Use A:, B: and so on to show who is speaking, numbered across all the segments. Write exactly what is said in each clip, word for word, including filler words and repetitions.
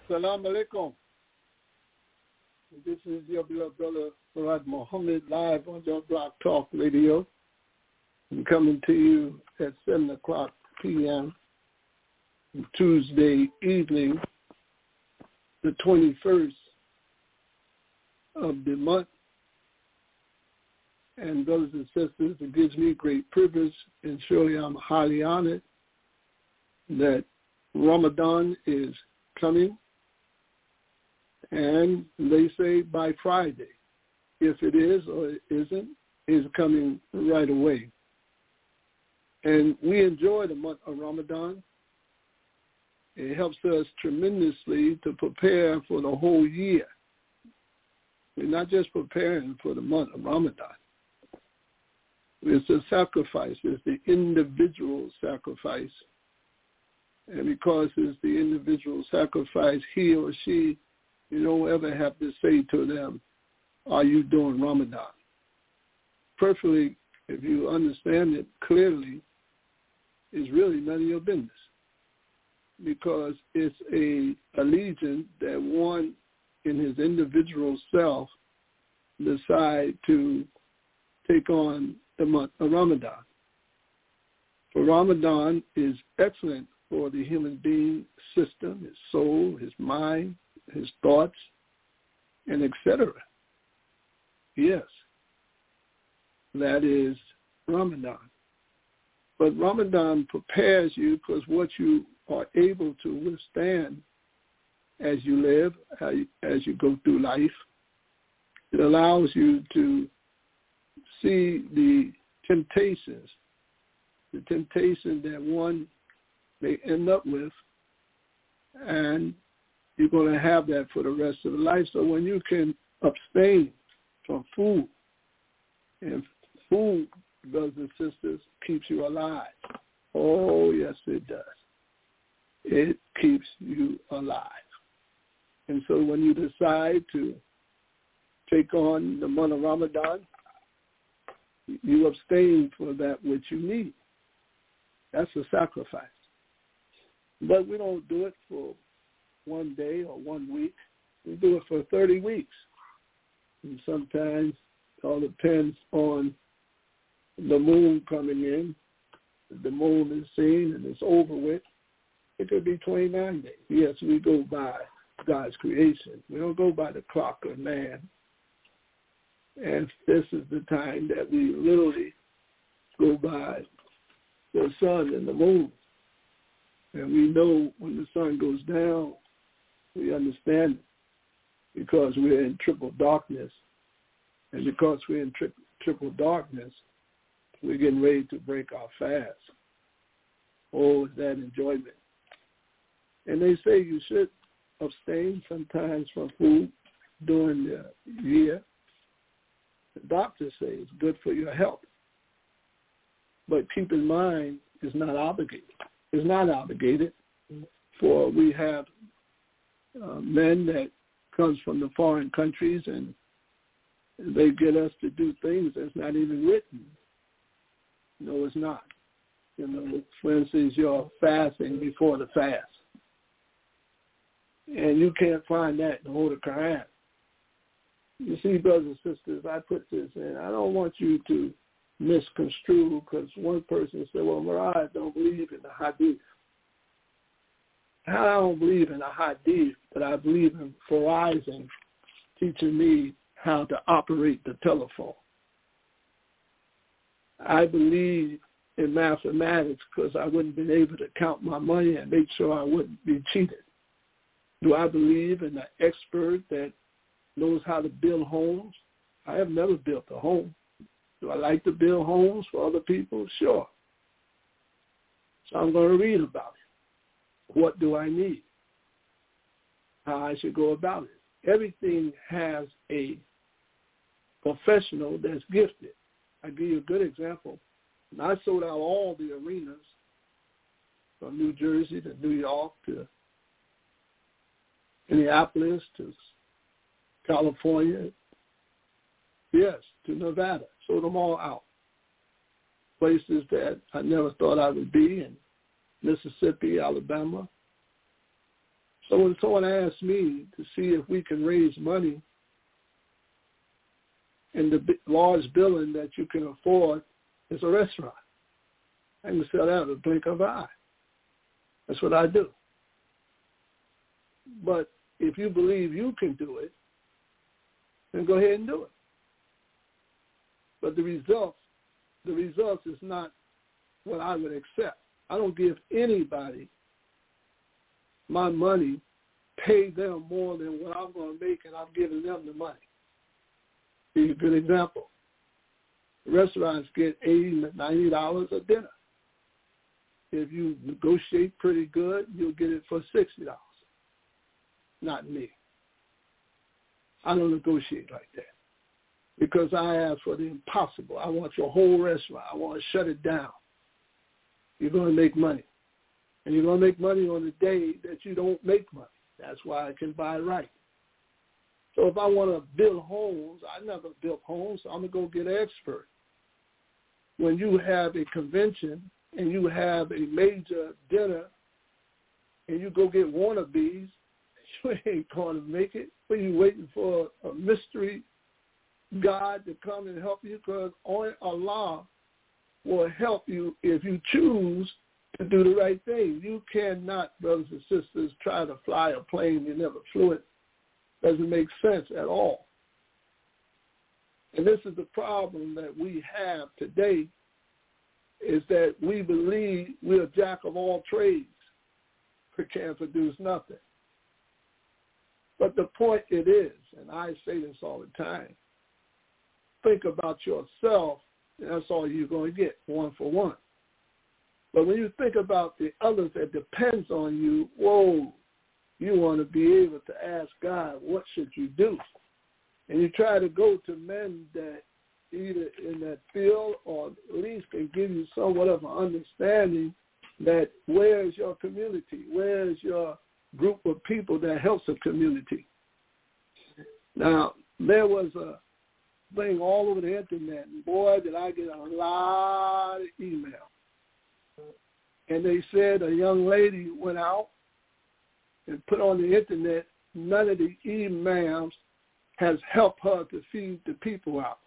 A: Salam alaikum. This is your beloved brother, Farad Muhammad, live on your Block Talk Radio. I'm coming to you at seven o'clock p.m. Tuesday evening, the twenty-first of the month. And brothers and sisters, it gives me great privilege, and surely I'm highly honored that Ramadan is coming. And they say by Friday, if it is or it isn't, is coming right away. And we enjoy the month of Ramadan. It helps us tremendously to prepare for the whole year. We're not just preparing for the month of Ramadan. It's a sacrifice. It's the individual sacrifice. And because it's the individual sacrifice, he or she, you don't ever have to say to them, are you doing Ramadan? Perfectly, if you understand it clearly, is really none of your business, because it's a allegiance that one in his individual self decide to take on the month of Ramadan. For Ramadan is excellent for the human being system, his soul, his mind, his thoughts, and et cetera. Yes, that is Ramadan. But Ramadan prepares you because what you are able to withstand as you live, as you go through life, it allows you to see the temptations, the temptation that one may end up with, and you're going to have that for the rest of the life. So when you can abstain from food, and food, brothers and sisters, keeps you alive. Oh, yes, it does. It keeps you alive. And so when you decide to take on the month of Ramadan, you abstain for that which you need. That's a sacrifice. But we don't do it for one day or one week. We do it for thirty weeks. And sometimes it all depends on the moon coming in. If the moon is seen and it's over with, it could be twenty-nine days. Yes, we go by God's creation. We don't go by the clock of man. And this is the time that we literally go by the sun and the moon. And we know when the sun goes down, we understand it because we're in triple darkness. And because we're in tri- triple darkness, we're getting ready to break our fast. Oh, is that enjoyment. And they say you should abstain sometimes from food during the year. The doctors say it's good for your health. But keep in mind, it's not obligated. It's not obligated, for we have uh, men that comes from the foreign countries, and they get us to do things that's not even written. No, it's not. You know, for instance, you're fasting before the fast. And you can't find that in the Holy Quran. You see, brothers and sisters, I put this in. I don't want you to misconstrue, because one person said, well, Murad don't believe in the hadith. I don't believe in the hadith, but I believe in Verizon teaching me how to operate the telephone. I believe in mathematics because I wouldn't have been able to count my money and make sure I wouldn't be cheated. Do I believe in an expert that knows how to build homes? I have never built a home. Do I like to build homes for other people? Sure. So I'm going to read about it. What do I need? How I should go about it. Everything has a professional that's gifted. I'll give you a good example. And I sold out all the arenas from New Jersey to New York to Minneapolis to California, yes, to Nevada. Sold them all out. Places that I never thought I would be in Mississippi, Alabama. So when someone asks me to see if we can raise money and the large building that you can afford is a restaurant, I can sell that with a blink of an eye. That's what I do. But if you believe you can do it, then go ahead and do it. But the results, the results is not what I would accept. I don't give anybody my money, pay them more than what I'm going to make, and I'm giving them the money. Here's a good example. Restaurants get eighty dollars, ninety dollars a dinner. If you negotiate pretty good, you'll get it for sixty dollars. Not me. I don't negotiate like that because I ask for the impossible. I want your whole restaurant. I want to shut it down. You're going to make money. And you're going to make money on the day that you don't make money. That's why I can buy right. So if I want to build homes, I never built homes, so I'm going to go get an expert. When you have a convention and you have a major dinner and you go get wannabes, you ain't going to make it. But you waiting for a mystery God to come and help you, because only Allah will help you if you choose to do the right thing. You cannot, brothers and sisters, try to fly a plane you never flew it. Doesn't make sense at all. And this is the problem that we have today, is that we believe we're a jack of all trades, but can't produce nothing. But the point it is, and I say this all the time, think about yourself, and that's all you're going to get, one for one. But when you think about the others that depends on you, whoa, you want to be able to ask God, what should you do? And you try to go to men that either in that field or at least can give you somewhat of an understanding that where is your community? Where is your group of people that helps a community? Now, there was a thing all over the internet, and boy, did I get a lot of emails. And they said a young lady went out and put on the internet, none of the imams has helped her to feed the people out.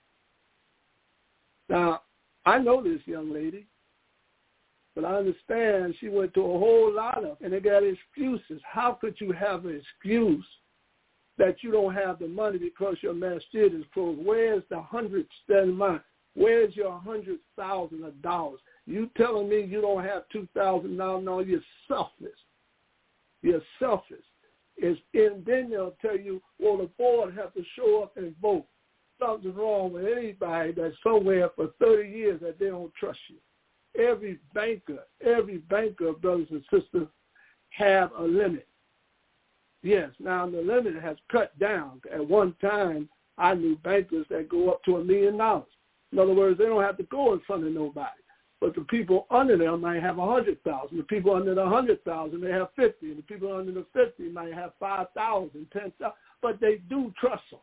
A: Now, I know this young lady, but I understand she went to a whole lot of, and they got excuses. How could you have an excuse that you don't have the money because your masjid is closed? Where's the hundred stand mine? Where's your hundred thousand of dollars? You telling me you don't have two thousand dollars? No, you're selfless. You're selfish. It's, and then they'll tell you, well, the board has to show up and vote. Something's wrong with anybody that's somewhere for thirty years that they don't trust you. Every banker, every banker, brothers and sisters, have a limit. Yes, now the limit has cut down. At one time, I knew bankers that go up to a million dollars. In other words, they don't have to go in front of nobody. But the people under them might have a hundred thousand. The people under the hundred thousand, they have fifty. And the people under the fifty might have five thousand, ten thousand. But they do trust them.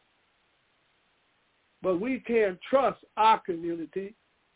A: But we can't trust our community.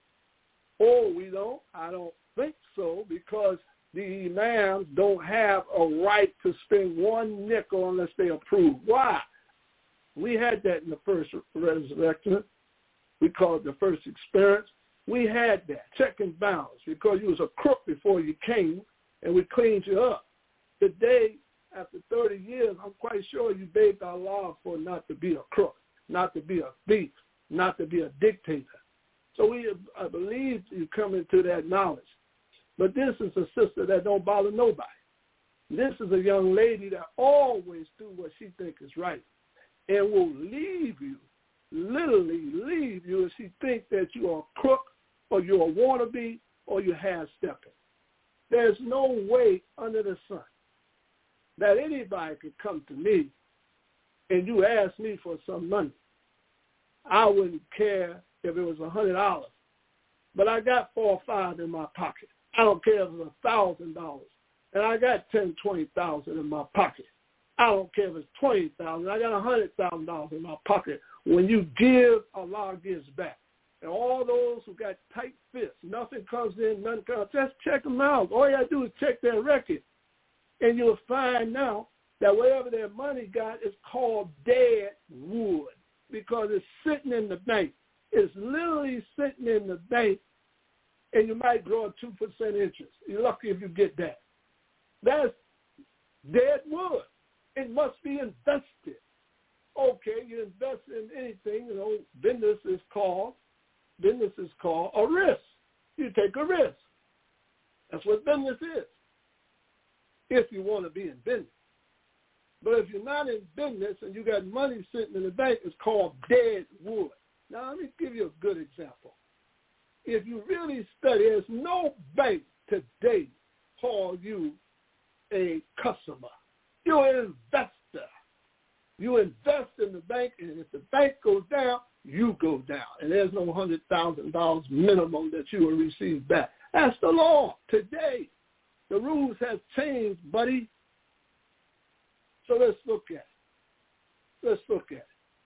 A: Or we don't. I don't think so, because the imams don't have a right to spend one nickel unless they approve. Why? We had that in the first resurrection. We call it the first experience. We had that, check and balance, because you was a crook before you came, and we cleaned you up. Today, after thirty years, I'm quite sure you begged Allah for not to be a crook, not to be a thief, not to be a dictator. So we, I believe you come into that knowledge. But this is a sister that don't bother nobody. This is a young lady that always do what she thinks is right and will leave you, literally leave you if she thinks that you are a crook or you're a wannabe or you're half-stepping. There's no way under the sun that anybody could come to me and you ask me for some money. I wouldn't care if it was a hundred dollars, but I got four or five in my pocket. I don't care if it was a thousand dollars, and I got ten, twenty thousand in my pocket. I don't care if it's twenty thousand. I got a hundred thousand dollars in my pocket. When you give, Allah gives back. And all those who got tight fists, nothing comes in, nothing comes. Just check them out. All you got to do is check their record, and you'll find now that whatever their money got is called dead wood because it's sitting in the bank. It's literally sitting in the bank, and you might grow a two percent interest. You're lucky if you get that. That's dead wood. It must be invested. Okay, you invest in anything, you know, business is called, business is called a risk. You take a risk. That's what business is, if you want to be in business. But if you're not in business and you got money sitting in the bank, it's called dead wood. Now, let me give you a good example. If you really study, there's no bank today call you a customer. You're an investor. You invest in the bank, and if the bank goes down, you go down. And there's no one hundred thousand dollars minimum that you will receive back. That's the law today. The rules have changed, buddy. So let's look at it. Let's look at it.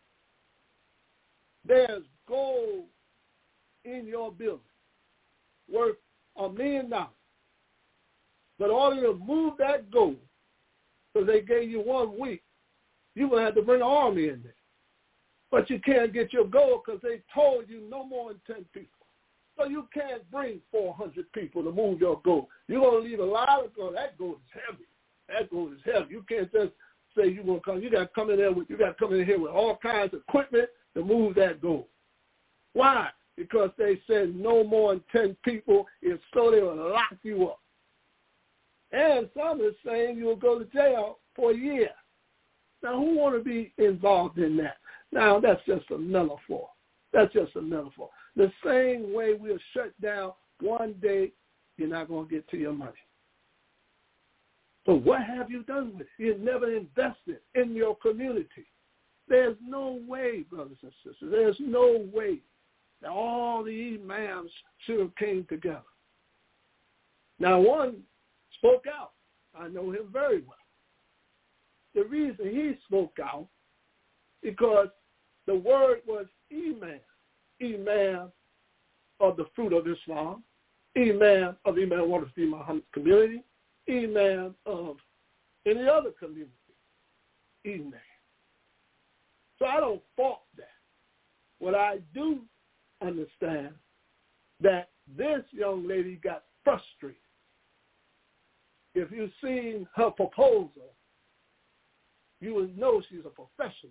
A: There's gold in your building worth a million dollars. But in order to move that gold, because they gave you one week, you're going to have to bring an army in there. But you can't get your gold because they told you no more than ten people. So you can't bring four hundred people to move your gold. You're going to leave a lot of gold. That gold is heavy. That gold is heavy. You can't just say you're going to come. You got to come in there with, you got to come in here with all kinds of equipment to move that gold. Why? Because they said no more than ten people, if so they will lock you up. And some are saying you'll go to jail for a year. Now, who want to be involved in that? Now, that's just a metaphor. That's just a metaphor. The same way we'll shut down one day, you're not going to get to your money. So what have you done with it? You've never invested in your community. There's no way, brothers and sisters, there's no way that all the imams should have came together. Now, one spoke out. I know him very well. The reason he spoke out because the word was Imam. Imam of the fruit of Islam. Imam of Imam Waterford Muhammad community. Imam of any other community. Imam. So I don't fault that. What I do understand that this young lady got frustrated. If you've seen her proposal, you would know she's a professional.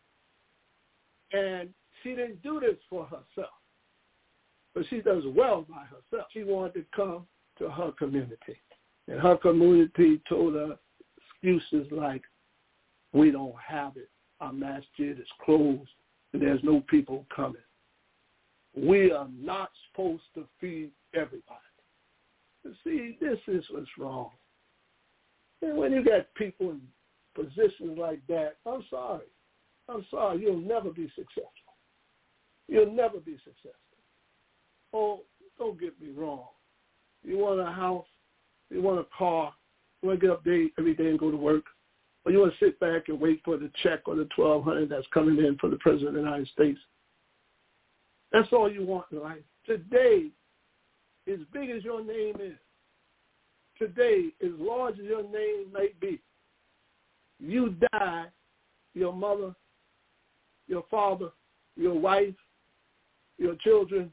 A: And she didn't do this for herself, but she does well by herself. She wanted to come to her community. And her community told her excuses like, we don't have it. Our masjid is closed, and there's no people coming. We are not supposed to feed everybody. You see, this is what's wrong. And when you got people in positions like that, I'm sorry. I'm sorry. You'll never be successful. You'll never be successful. Oh, don't get me wrong. You want a house, you want a car, you want to get up day, every day and go to work, or you want to sit back and wait for the check or the twelve hundred that's coming in for the President of the United States. That's all you want in life. Today, as big as your name is, today, as large as your name may be, you die, your mother, your father, your wife, your children,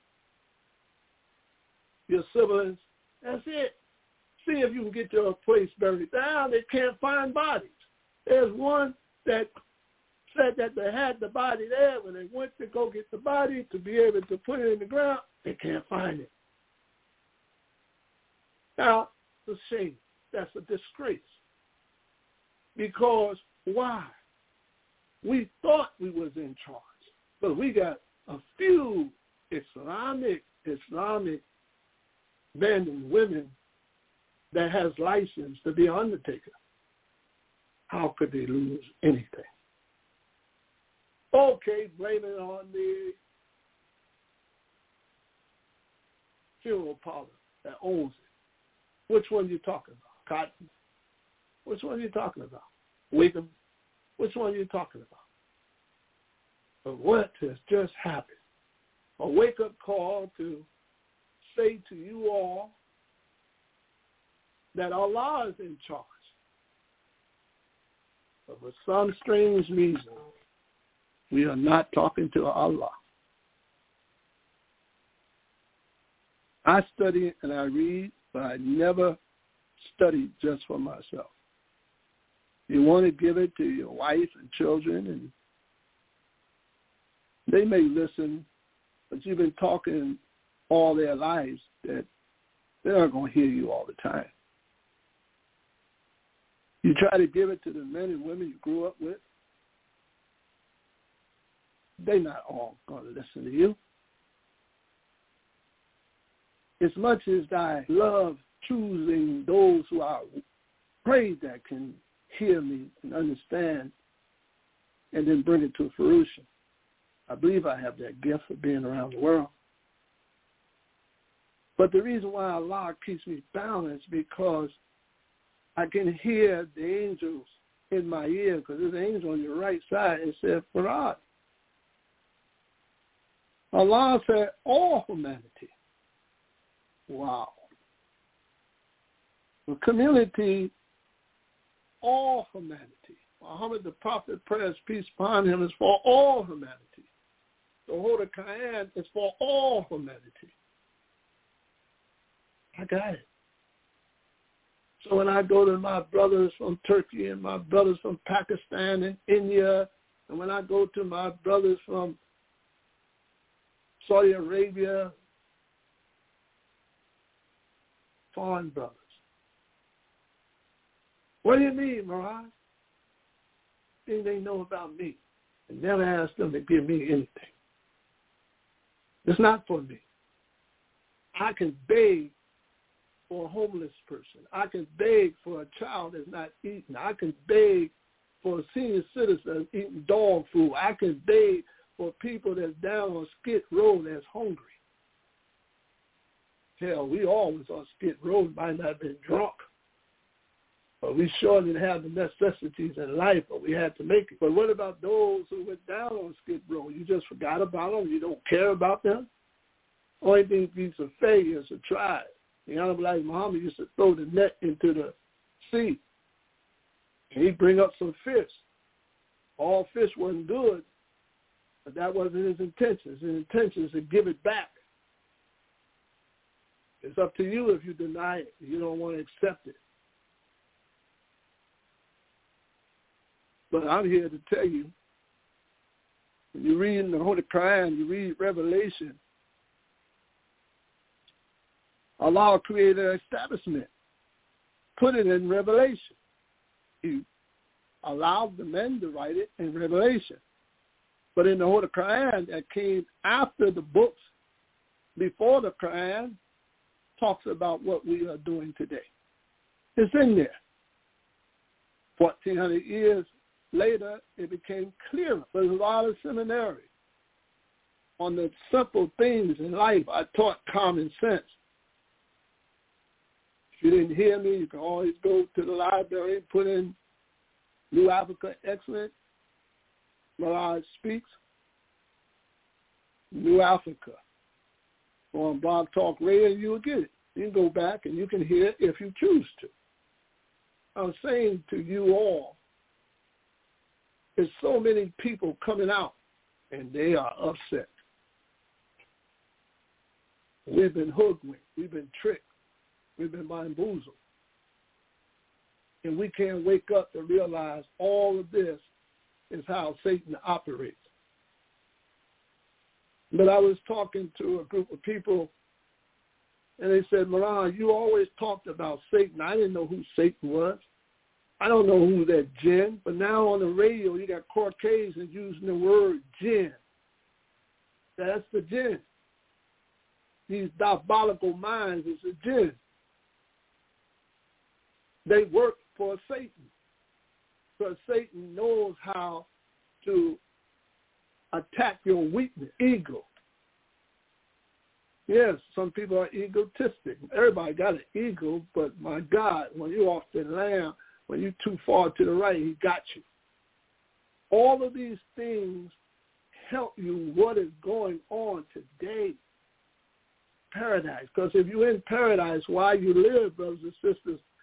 A: your siblings, that's it. See if you can get your place buried down. They can't find bodies. There's one that said that they had the body there. When they went to go get the body to be able to put it in the ground, they can't find it. Now, it's a shame. That's a disgrace. Because why? We thought we was in charge, but we got a few Islamic, Islamic men and women that has license to be an undertaker. How could they lose anything? Okay, blame it on the funeral parlor that owns it. Which one are you talking about? Cotton? Which one are you talking about? Wiggum? Which one are you talking about? But what has just happened? A wake-up call to say to you all that Allah is in charge. But for some strange reason, we are not talking to Allah. I study and I read, but I never study just for myself. You want to give it to your wife and children, and they may listen, but you've been talking all their lives that they're not going to hear you all the time. You try to give it to the men and women you grew up with, they're not all going to listen to you. As much as I love choosing those who I pray that can hear me and understand and then bring it to fruition, I believe I have that gift of being around the world. But the reason why Allah keeps me balanced is because I can hear the angels in my ear, because there's an angel on your right side and said, Farad. Allah said, all humanity. Wow. The community, all humanity. Muhammad, the prophet, prayers, peace upon him, is for all humanity. The Holy Quran is for all humanity. I got it. So when I go to my brothers from Turkey and my brothers from Pakistan and India, and when I go to my brothers from Saudi Arabia, foreign brothers, what do you mean, Mirage? Thing they know about me, and never ask them to give me anything. It's not for me. I can beg for a homeless person. I can beg for a child that's not eating. I can beg for a senior citizen eating dog food. I can beg for people that's down on Skid Row that's hungry. Hell, we always on Skid Row might not have been drunk, but we sure didn't have the necessities in life, but we had to make it. But what about those who went down on Skid Row? You just forgot about them? You don't care about them? Only thing he's a failure is to try it. The Honorable Elijah Muhammad used to throw the net into the sea, and he'd bring up some fish. All fish wasn't good, but that wasn't his intentions. His intention is to give it back. It's up to you if you deny it. You don't want to accept it. But I'm here to tell you, when you read in the Holy Quran, you read Revelation, Allah created an establishment, put it in Revelation. He allowed the men to write it in Revelation. But in the Holy Quran that came after the books, before the Quran, talks about what we are doing today. It's in there. fourteen hundred years later, it became clearer. There's a lot of seminary on the simple things in life. I taught common sense. If you didn't hear me, you can always go to the library and put in New Africa Excellent. Mirage Speaks. New Africa. On Blog Talk Radio, you'll get it. You can go back and you can hear it if you choose to. I'm saying to you all, there's so many people coming out, and they are upset. We've been hoodwinked. We've been tricked. We've been bamboozled. And we can't wake up to realize all of this is how Satan operates. But I was talking to a group of people, and they said, Miran, you always talked about Satan. I didn't know who Satan was. I don't know who that jinn, but now on the radio you got Caucasians using the word jinn. That's the jinn. These diabolical minds is a jinn. They work for Satan, because Satan knows how to attack your weakness, ego. Yes, some people are egotistic. Everybody got an ego, but my God, when you're off the land, when you're too far to the right, he got you. All of these things help you what is going on today. Paradise. Because if you're in paradise, while you live, brothers and sisters,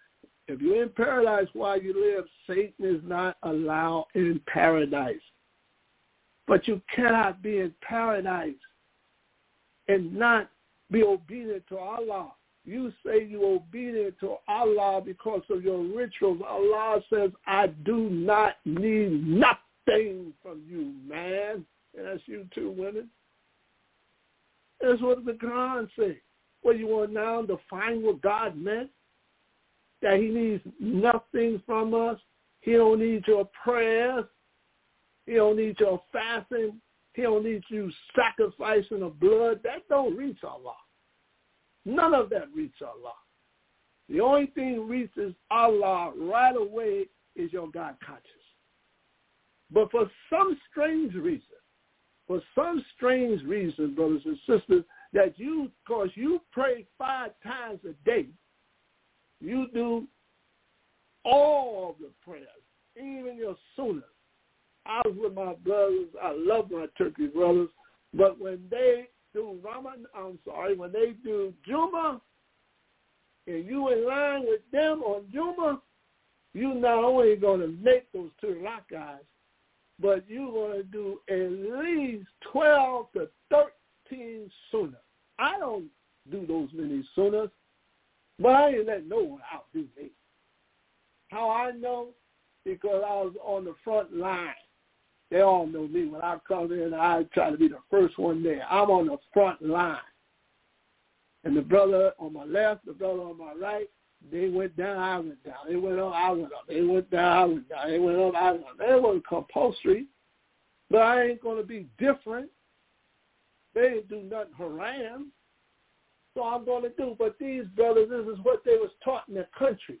A: If you're in paradise while you live, Satan is not allowed in paradise. But you cannot be in paradise and not be obedient to Allah. You say you're obedient to Allah because of your rituals. Allah says, I do not need nothing from you, man. And that's you too, women. That's what the Quran says. Well, you want now to define what God meant? That he needs nothing from us. He don't need your prayers. He don't need your fasting. He don't need you sacrificing of blood. That don't reach Allah. None of that reaches Allah. The only thing reaches Allah right away is your God conscious. But for some strange reason, for some strange reason, brothers and sisters, that you, because you pray five times a day, you do all of the prayers, even your sunnah. I was with my brothers. I love my Turkish brothers. But when they do Ramadan, I'm sorry, when they do Jummah, and you in line with them on Jummah, you not only going to make those two rak'ahs, but you're going to do at least twelve to thirteen sunnah. I don't do those many sunnahs, but I ain't letting no one outdo me. How I know? Because I was on the front line. They all know me. When I come in, I try to be the first one there. I'm on the front line. And the brother on my left, the brother on my right, they went down, I went down. They went up, I went up. They went down, I went down. They went up, I went up. They wasn't compulsory, but I ain't going to be different. They didn't do nothing haram, so I'm going to do. But these brothers, this is what they was taught in their country.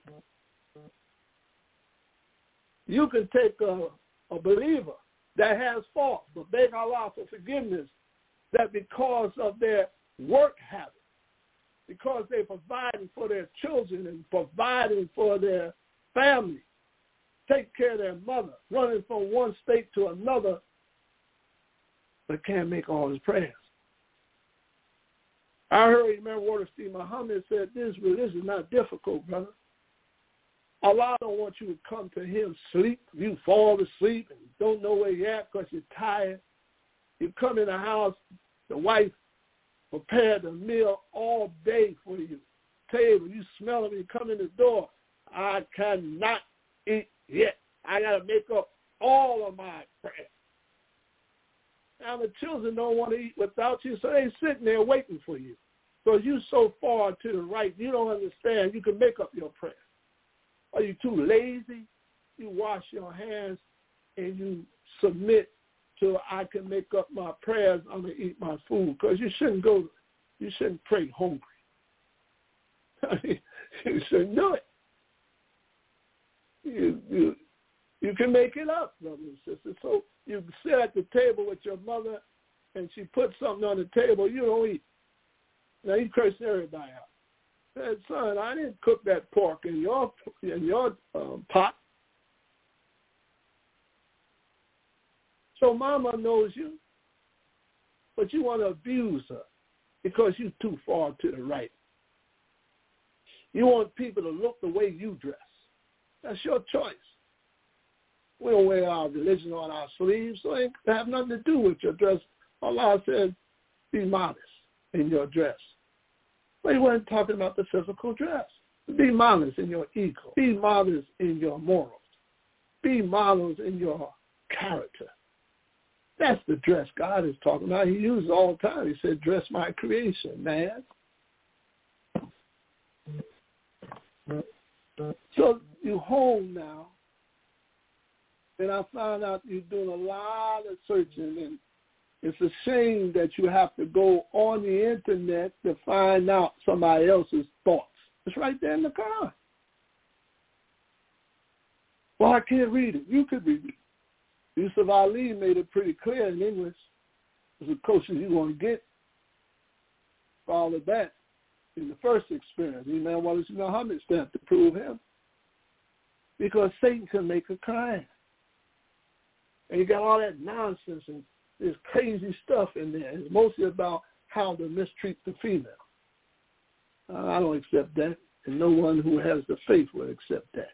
A: You can take a, a believer that has faults, but beg Allah for forgiveness, that because of their work habits, because they're providing for their children and providing for their family, take care of their mother, running from one state to another, but can't make all his prayers. I heard Imam Waterstein Muhammad said this, but this is not difficult, brother. Allah don't want you to come to him sleep. You fall asleep and don't know where you're at because you're tired. You come in the house, the wife prepared a meal all day for you. Table, you smell it when you come in the door. I cannot eat yet. I got to make up all of my prayers. Now the children don't want to eat without you, so they're sitting there waiting for you. So you so far to the right, you don't understand. You can make up your prayers. Are you too lazy? You wash your hands and you submit to I can make up my prayers. I'm going to eat my food. Because you shouldn't go, you shouldn't pray hungry. You shouldn't do it. You, you, you can make it up, brothers and sisters. So you sit at the table with your mother and she puts something on the table, you don't eat. Now you curse everybody out. Said, son, I didn't cook that pork in your in your um, pot. So mama knows you, but you want to abuse her because you're too far to the right. You want people to look the way you dress. That's your choice. We don't wear our religion on our sleeves, so it ain't have nothing to do with your dress. Allah said, be modest in your dress. But he wasn't talking about the physical dress. Be modest in your ego. Be modest in your morals. Be modest in your character. That's the dress God is talking about. He uses it all the time. He said, dress my creation, man. So you home now, and I found out you're doing a lot of searching, and it's a shame that you have to go on the internet to find out somebody else's thoughts. It's right there in the Quran. Well, I can't read it. You could read it. Yusuf Ali made it pretty clear in English. It's the closest you're going to get for all of that in the first experience. Imam Wallace Muhammad stamped to prove him. Because Satan can make a crime. And you got all that nonsense and there's crazy stuff in there. It's mostly about how to mistreat the female. Uh, I don't accept that. And no one who has the faith will accept that.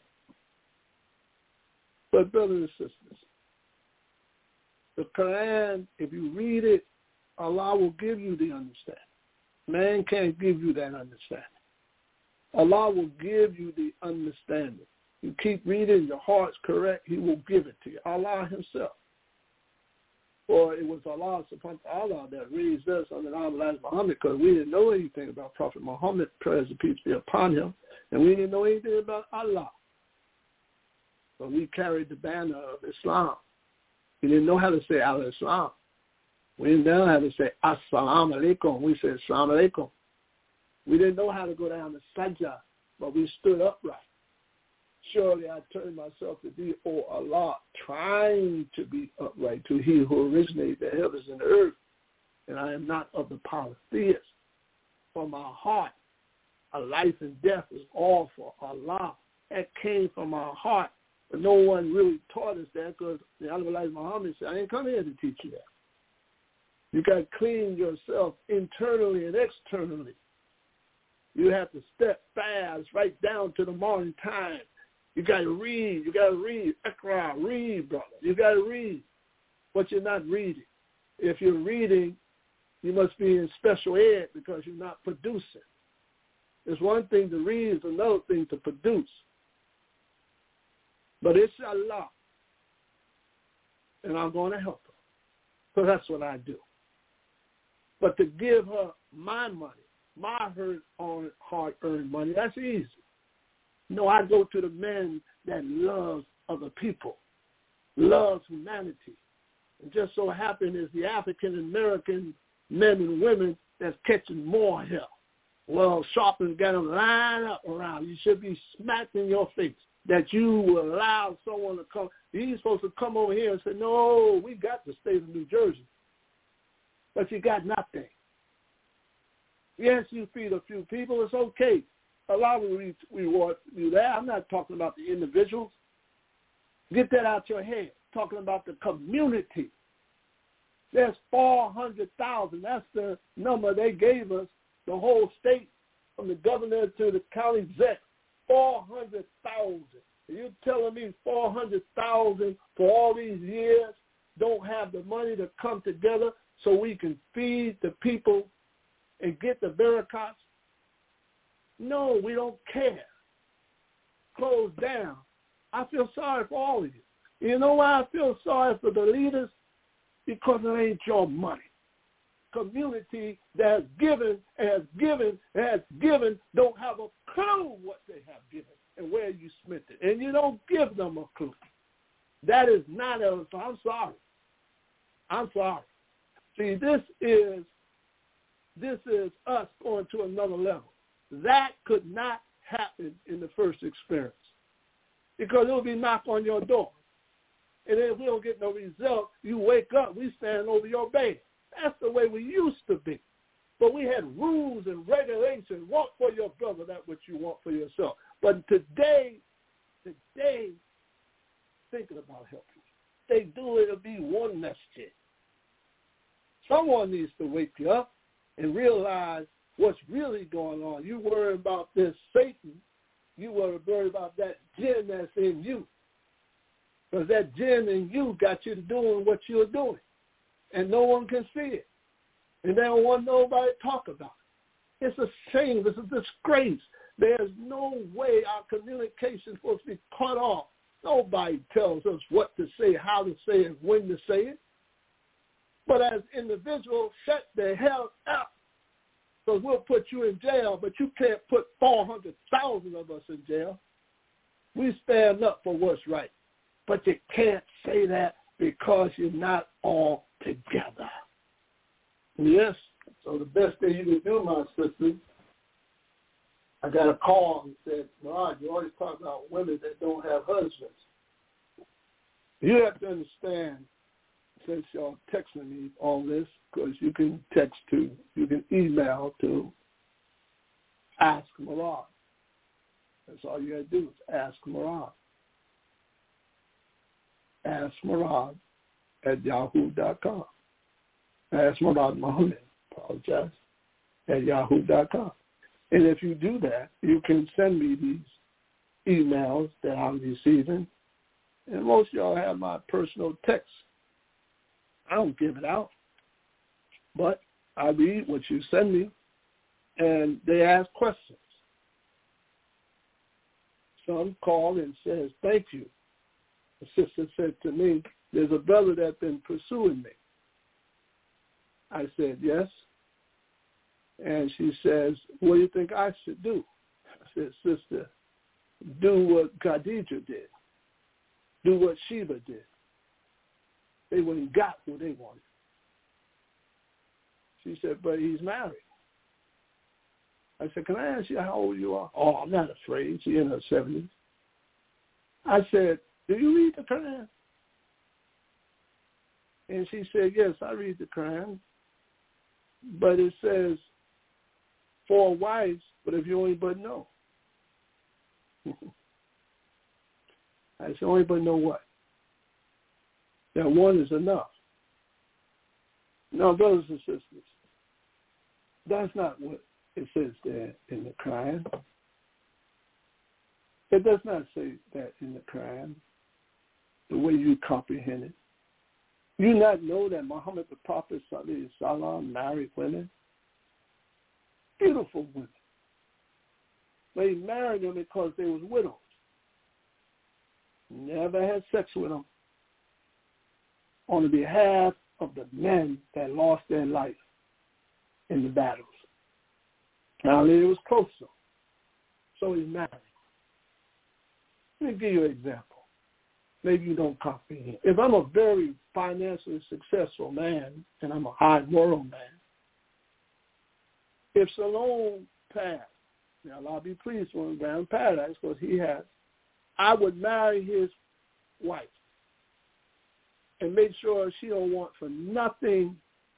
A: But brothers and sisters, the Quran, if you read it, Allah will give you the understanding. Man can't give you that understanding. Allah will give you the understanding. You keep reading, your heart's correct, he will give it to you. Allah himself. For it was Allah subhanahu wa ta'ala that raised us under the name of Muhammad, because we didn't know anything about Prophet Muhammad, praise and peace be upon him, and we didn't know anything about Allah. But we carried the banner of Islam. We didn't know how to say al-Islam. We didn't know how to say as-salamu alaykum. We said as-salamu alaykum. We didn't know how to go down the sajda, but we stood upright. Surely I turned myself to thee, O Allah, trying to be upright to he who originated the heavens and the earth, and I am not of the polytheists. For my heart, a life and death is all for Allah. That came from our heart, but no one really taught us that, because the Honorable Muhammad said, I ain't come here to teach you that. You got to clean yourself internally and externally. You have to step fast right down to the morning time. You got to read. You got to read. Iqra, read, brother. You got to read. But you're not reading. If you're reading, you must be in special ed because you're not producing. It's one thing to read, it's another thing to produce. But inshallah, and I'm going to help her. So that's what I do. But to give her my money, my hard-earned money, that's easy. No, I go to the men that love other people, loves humanity. And just so happen is the African-American men and women that's catching more hell. Well, Sharpton's got them lined up around. You should be smacked in your face that you will allow someone to come. He's supposed to come over here and say, no, we got the state of New Jersey. But you got nothing. Yes, you feed a few people. It's okay. Allah will reward you there. I'm not talking about the individuals. Get that out your head. Talking about the community. There's four hundred thousand. That's the number they gave us, the whole state, from the governor to the county exec. four hundred thousand. You're telling me four hundred thousand for all these years don't have the money to come together so we can feed the people and get the barakats? No, we don't care. Close down. I feel sorry for all of you. You know why I feel sorry for the leaders? Because it ain't your money. Community that has given, has given, has given, don't have a clue what they have given and where you spent it. And you don't give them a clue. That is not a, I'm sorry. I'm sorry. See, this is, this is us going to another level. That could not happen in the first experience because it will be knocked on your door. And if we don't get no result, you wake up, we stand over your bed. That's the way we used to be. But we had rules and regulations. Want for your brother that what you want for yourself. But today, today, thinking about helping. They do it, it'll be one masjid. Someone needs to wake you up and realize what's really going on. You worry about this Satan. You worry about that jinn that's in you. Because that jinn in you got you doing what you're doing. And no one can see it. And they don't want nobody to talk about it. It's a shame. It's a disgrace. There's no way our communication is supposed to be cut off. Nobody tells us what to say, how to say it, when to say it. But as individuals, shut the hell up. Because we'll put you in jail, but you can't put four hundred thousand of us in jail. We stand up for what's right. But you can't say that because you're not all together. Yes, so the best thing you can do, my sister, I got a call and said, Mirage, you always talk about women that don't have husbands. You have to understand, since y'all texting me all this, because you can text to, you can email to Ask Mirage. That's all you got to do is Ask Mirage. Ask Mirage at yahoo dot com. Ask Mirage Muhammad, apologize, at yahoo dot com. And if you do that, you can send me these emails that I'm receiving. And most of y'all have my personal text. I don't give it out, but I read what you send me, and they ask questions. Some call and says, thank you. The sister said to me, there's a brother that's been pursuing me. I said, yes. And she says, what do you think I should do? I said, sister, do what Khadijah did. Do what Sheba did. They went and got what they wanted. She said, but he's married. I said, can I ask you how old you are? Oh, I'm not afraid. She's in her seventies. I said, do you read the Quran? And she said, yes, I read the Quran. But it says, four wives, but if you only but know. I said, only but know what? That one is enough. No, brothers and sisters, that's not what it says there in the Quran. It does not say that in the Quran, the way you comprehend it. You not know that Muhammad the Prophet sallallahu alaihi wasallam married women? Beautiful women. But he married them because they was widows. Never had sex with them on the behalf of the men that lost their life in the battles. Now, it was close to him, so he married. Let me give you an example. Maybe you don't comprehend. If I'm a very financially successful man and I'm a high moral man, if Salome passed, now I'll be pleased with him down in paradise because he has, I would marry his wife and make sure she don't want for nothing.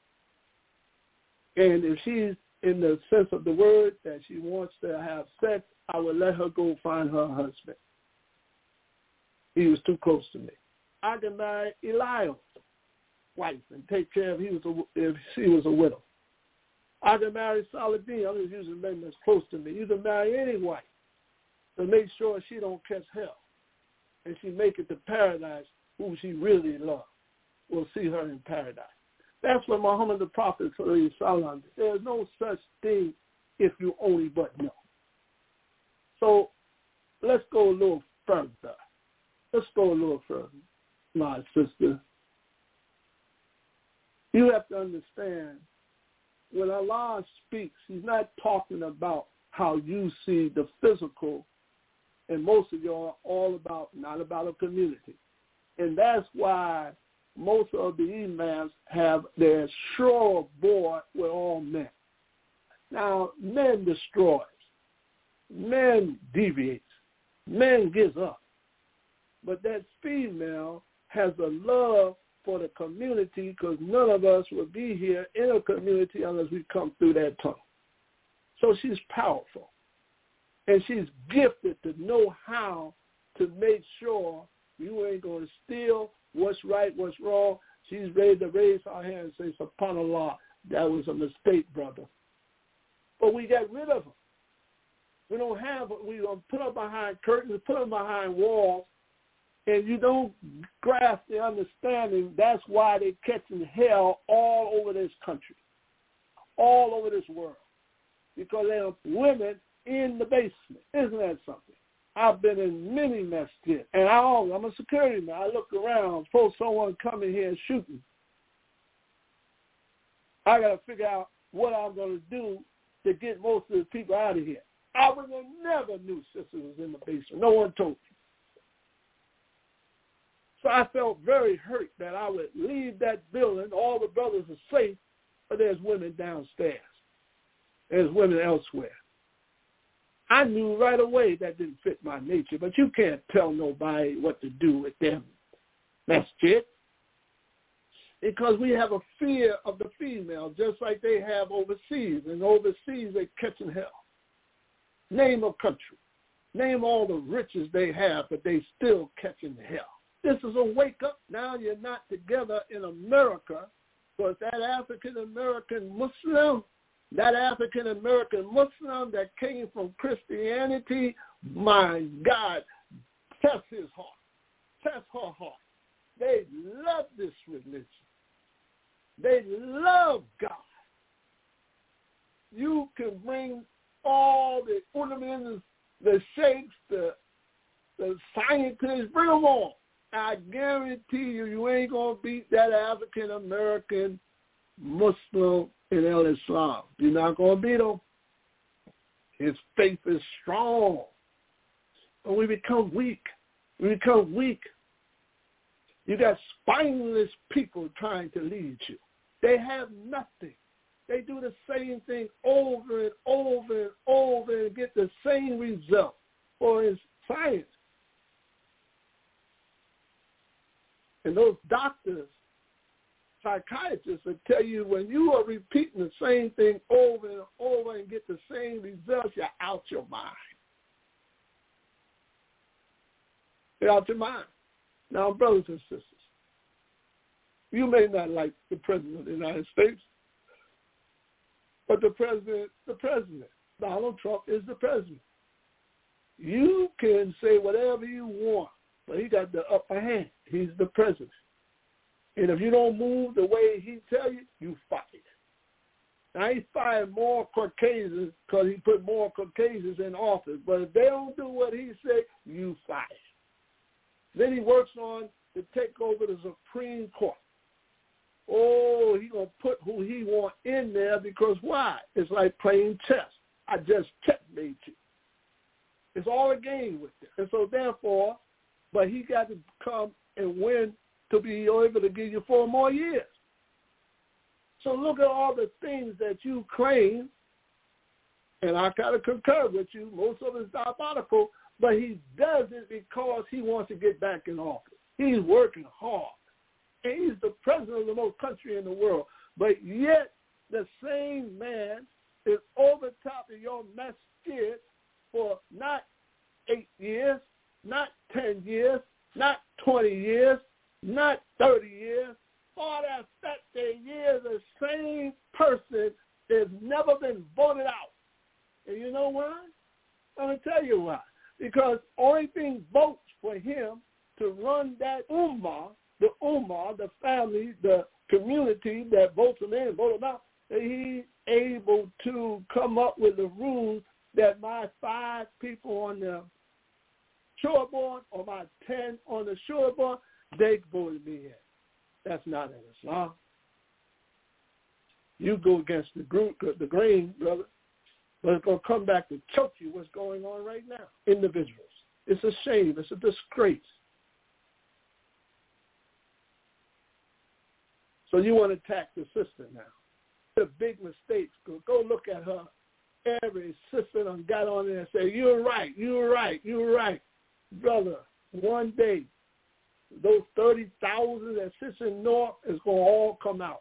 A: And if she's in the sense of the word that she wants to have sex, I would let her go find her husband. He was too close to me. I could marry Eliah's wife and take care of he was a, if she was a widow. I could marry Saladin. I'm just using men that's close to me. You can marry any wife to make sure she don't catch hell and she make it to paradise who she really loves. We'll see her in paradise. That's what Muhammad the Prophet sallallahu alaihi wasallam did. There's no such thing if you only but know. So let's go a little further. Let's go a little further, my sister. You have to understand, when Allah speaks, he's not talking about how you see the physical, and most of y'all are all about, not about a community. And that's why most of the imams have their sure board with all men. Now, men destroys. Men deviates. Men gives up. But that female has a love for the community because none of us would be here in a community unless we come through that tunnel. So she's powerful. And she's gifted to know how to make sure you ain't going to steal what's right, what's wrong. She's ready to raise her hand and say, subhanAllah, that was a mistake, brother. But we got rid of her. We don't have, we don't put her behind curtains, put her behind walls, and you don't grasp the understanding. That's why they're catching hell all over this country, all over this world, because there are women in the basement. Isn't that something? I've been in many masjids, and I, I'm a security man. I look around, suppose someone come in here and shoot me. I got to figure out what I'm going to do to get most of the people out of here. I would have never knew sisters was in the basement. No one told me. So I felt very hurt that I would leave that building. All the brothers are safe, but there's women downstairs. There's women elsewhere. I knew right away that didn't fit my nature, but you can't tell nobody what to do with them. That's it. Because we have a fear of the female, just like they have overseas. And overseas, they're catching hell. Name a country. Name all the riches they have, but they still catching hell. This is a wake-up. Now you're not together in America, because that African-American Muslim, That African-American Muslim that came from Christianity, my God, test his heart, test her heart. They love this religion. They love God. You can bring all the ulamans, the sheikhs, the, the scientists, bring them all. I guarantee you, you ain't going to beat that African-American Muslim in El Islam. You're not going to beat him. His faith is strong. But we become weak. We become weak. You got spineless people trying to lead you. They have nothing. They do the same thing over and over and over and get the same result. For it's science. And those doctors, psychiatrists will tell you when you are repeating the same thing over and over and get the same results, you're out your mind. You're out your mind. Now, brothers and sisters, you may not like the President of the United States, but the president, the president, Donald Trump is the president. You can say whatever you want, but he got the upper hand. He's the president. And if you don't move the way he tell you, you fired. Now, he's fired more Caucasians because he put more Caucasians in office. But if they don't do what he say, you fired. Then he works on to take over the Supreme Court. Oh, he's going to put who he want in there because why? It's like playing chess. I just checkmate you. It's all a game with it. And so therefore, but he got to come and win to be able to give you four more years. So look at all the things that you claim, and I kind of concur with you, most of it is diabolical, but he does it because he wants to get back in office. He's working hard. And he's the president of the most country in the world. But yet the same man is over top of your masjid for not eight years, not ten years, not twenty years, not thirty years. All that fifty years, the same person has never been voted out. And you know why? I'm going to tell you why. Because only thing votes for him to run that ummah, the ummah, the family, the community that votes him in and votes him out, that he's able to come up with the rules that my five people on the shoreboard or my ten on the shoreboard, they voted me in. That's not in Islam. You go against the group, the grain, brother, but it's going to come back to choke you what's going on right now. Individuals. It's a shame. It's a disgrace. So you want to attack the sister now. The big mistakes. Go, go look at her. Every sister done got on there and say, you're right, you're right, you're right. Brother, one day, those thirty thousand that sits in North is going to all come out.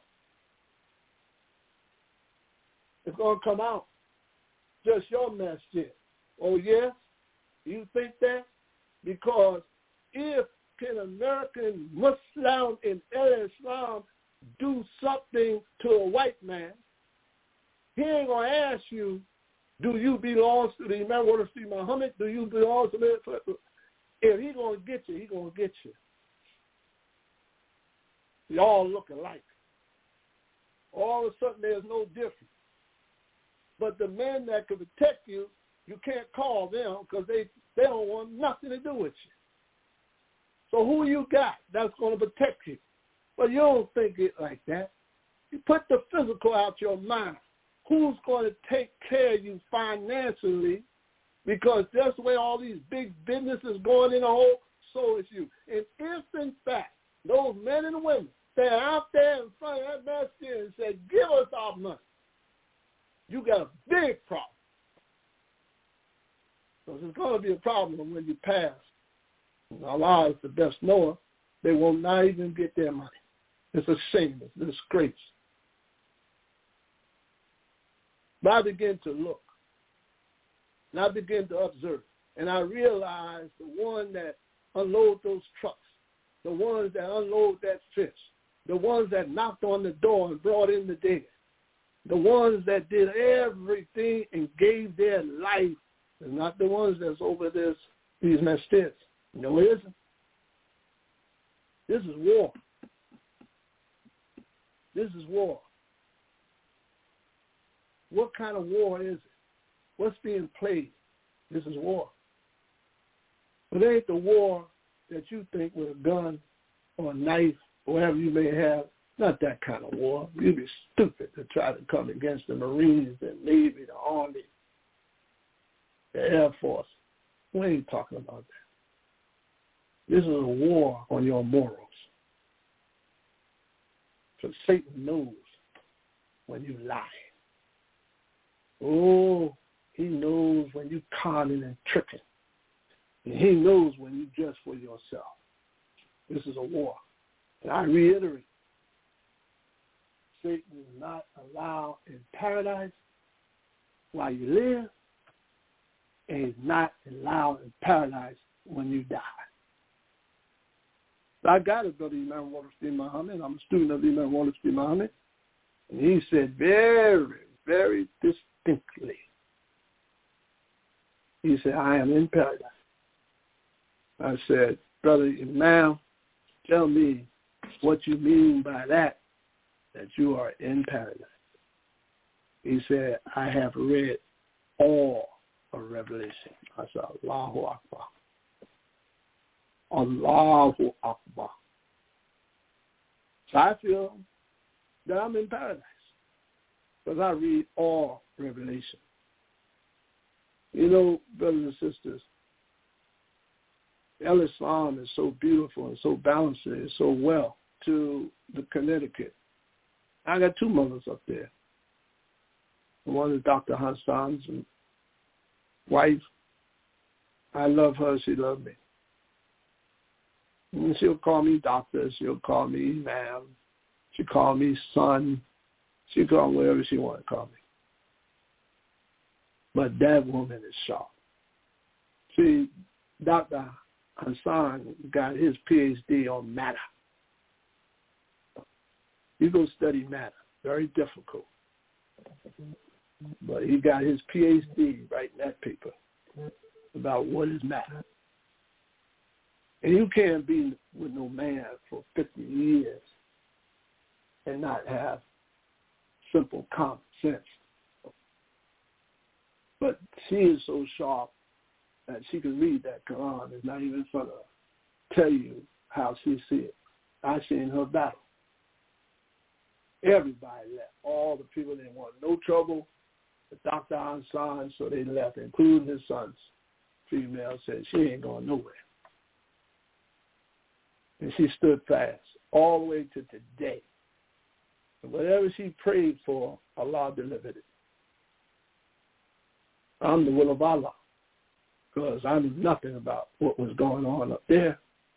A: It's going to come out. Just your masjid. Oh, yes? You think that? Because if can American Muslim in El Islam do something to a white man, he ain't going to ask you, do you belong to the Imam Muhammad? Do you belong to the... If he going to get you, he going to get you. Y'all look alike. All of a sudden, there's no difference. But the men that can protect you, you can't call them because they, they don't want nothing to do with you. So who you got that's going to protect you? Well, you don't think it like that. You put the physical out your mind. Who's going to take care of you financially? Because that's the way all these big businesses going in the hole, so is you. And if, in fact, those men and women that are out there in front of that masjid and say, give us our money, you got a big problem. Because it's going to be a problem when you pass. Allah is the best knower. They will not even get their money. It's a shame. It's a disgrace. But I begin to look. And I begin to observe. And I realize the one that unload those trucks, the ones that unload that fish, the ones that knocked on the door and brought in the dead, The ones that did everything and gave their life is not the ones that's over this, these mastheads. No, it isn't. This is war. This is war. What kind of war is it? What's being played? This is war. But it ain't the war that you think with a gun or a knife or whatever you may have. Not that kind of war. You'd be stupid to try to come against the Marines, the Navy, the Army, the Air Force. We ain't talking about that. This is a war on your morals. Because Satan knows when you lie. Oh, he knows when you conning and tricking. And he knows when you just for yourself. This is a war. And I reiterate, Satan is not allowed in paradise while you live, and he's not allowed in paradise when you die. So I got to go to Imam Wallerstein Muhammad. I'm a student of Imam Wallerstein Muhammad. And he said very, very distinctly, he said, I am in paradise. I said, Brother Imam, tell me what you mean by that, that you are in paradise. He said, I have read all of Revelation. I said, Allahu Akbar. Allahu Akbar. So I feel that I'm in paradise because I read all Revelation. You know, brothers and sisters, El Islam is so beautiful and so balanced and so well to the Connecticut. I got two mothers up there. One is Doctor Hassan's wife. I love her. She loves me. And she'll call me doctor. She'll call me ma'am. She'll call me son. She'll call me whatever she wants to call me. But that woman is sharp. See, Doctor Hassan got his P H D on matter. You go study matter. Very difficult. But he got his P H D writing that paper about what is matter. And you can't be with no man for fifty years and not have simple common sense. But she is so sharp that she can read that Quran and not even trying to tell you how she sees it. I seen her battle. Everybody left. All the people didn't want no trouble. The Doctor Hassan, so they left, including his sons. Female said she ain't going nowhere. And she stood fast all the way to today. And whatever she prayed for, Allah delivered it. I'm the will of Allah because I knew nothing about what was going on up there.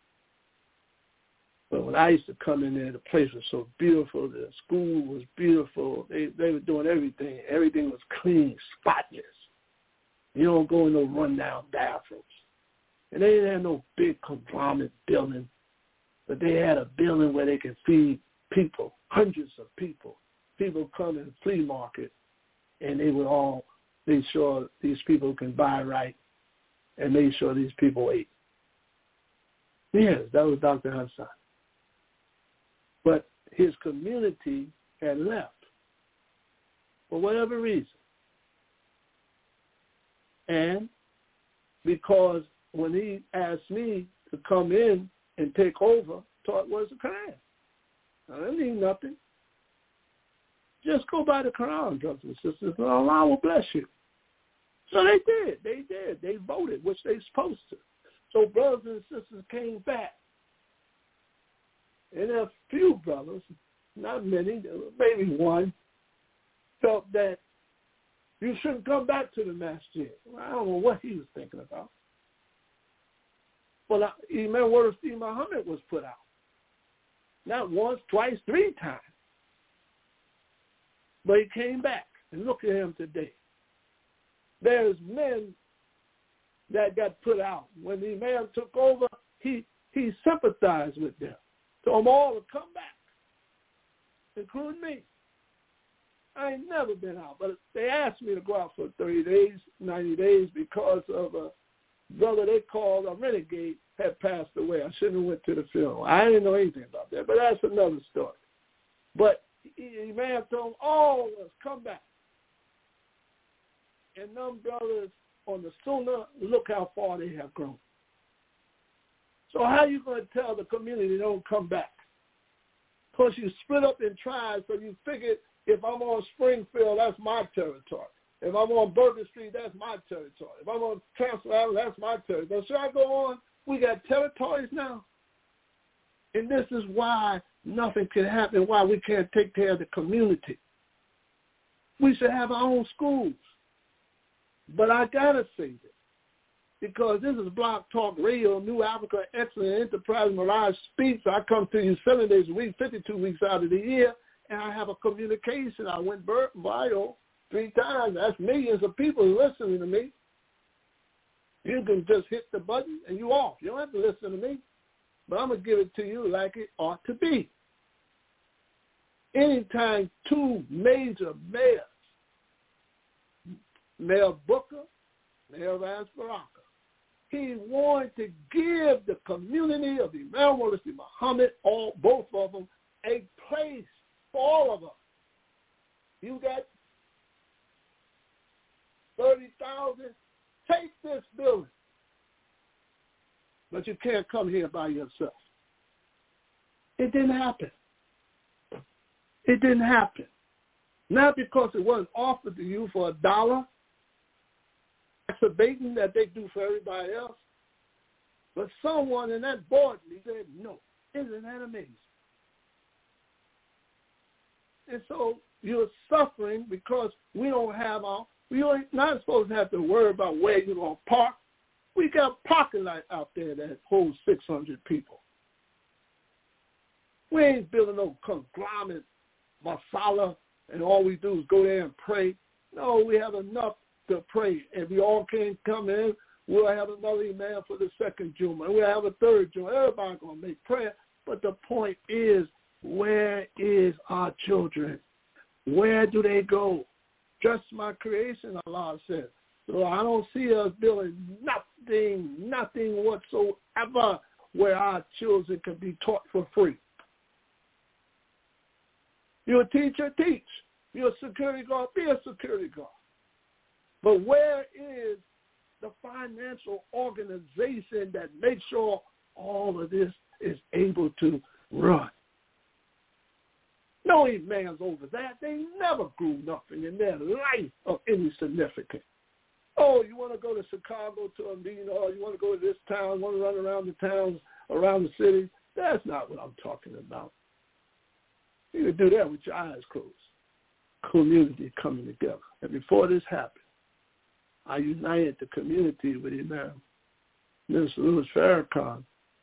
A: But when I used to come in there, the place was so beautiful. The school was beautiful. They they were doing everything. Everything was clean, spotless. You don't go in no rundown bathrooms. And they didn't have no big conglomerate building, but they had a building where they could feed people, hundreds of people. People come in the flea market, and they would all make sure these people can buy right and make sure these people ate. Yes, that was Doctor Hassan. But his community had left for whatever reason. And because when he asked me to come in and take over, taught was the Quran. Now, that means nothing. Just go by the Quran, brothers and sisters, and Allah will bless you. So they did. They did. They voted, which they supposed to. So brothers and sisters came back. And a few brothers, not many, maybe one, felt that you shouldn't come back to the masjid. I don't know what he was thinking about. Well, Imam Wallerstein Muhammad was put out. Not once, twice, three times. But he came back. And look at him today. There's men that got put out. When the Imam took over, he, he sympathized with them. Told them all to come back, including me. I ain't never been out, but they asked me to go out for thirty days, ninety days because of a brother they called a renegade had passed away. I shouldn't have went to the funeral. I didn't know anything about that, but that's another story. But he may have told all of us, come back. And them brothers on the Sunnah, look how far they have grown. So how are you going to tell the community don't come back? Because you split up in tribes, so you figured if I'm on Springfield, that's my territory. If I'm on Burger Street, that's my territory. If I'm on Council Avenue, that's my territory. Should I go on? We got territories now. And this is why nothing can happen, why we can't take care of the community. We should have our own schools. But I got to say this, because this is Blog Talk Radio, New Africa, Excellent Enterprise, Mirage Speaks. I come to you seven days a week, fifty-two weeks out of the year, and I have a communication. I went viral three times. That's millions of people listening to me. You can just hit the button and you off. You don't have to listen to me. But I'm going to give it to you like it ought to be. Anytime two major mayors, Mayor Booker, Mayor Vance Baraka, he wanted to give the community of Imam Morsi Muhammad, all both of them, a place for all of us. You got thirty thousand, take this building. But you can't come here by yourself. It didn't happen. It didn't happen. Not because it wasn't offered to you for a dollar, exacerbating that they do for everybody else, but someone in that board said no. Isn't that amazing? And so you're suffering because we don't have our, we're not supposed to have to worry about where you're going to park. We got parking lot out there that holds six hundred people. We ain't building no conglomerate masala and all we do is go there and pray. No, we have enough to pray. And we all can't come in. We'll have another imam for the second Juma. We'll have a third Juma. Everybody's going to make prayer. But the point is, where is our children? Where do they go? Just my creation, Allah says. So I don't see us building nothing, nothing whatsoever where our children can be taught for free. You're a teacher, teach. You're a security guard, be a security guard. But where is the financial organization that makes sure all of this is able to run? No imams over that. They never grew nothing in their life of any significance. Oh, you want to go to Chicago to a meeting, or you want to go to this town, want to run around the towns, around the city. That's not what I'm talking about. You can do that with your eyes closed. Community coming together. And before this happened, I united the community with Imam Mister Louis Farrakhan,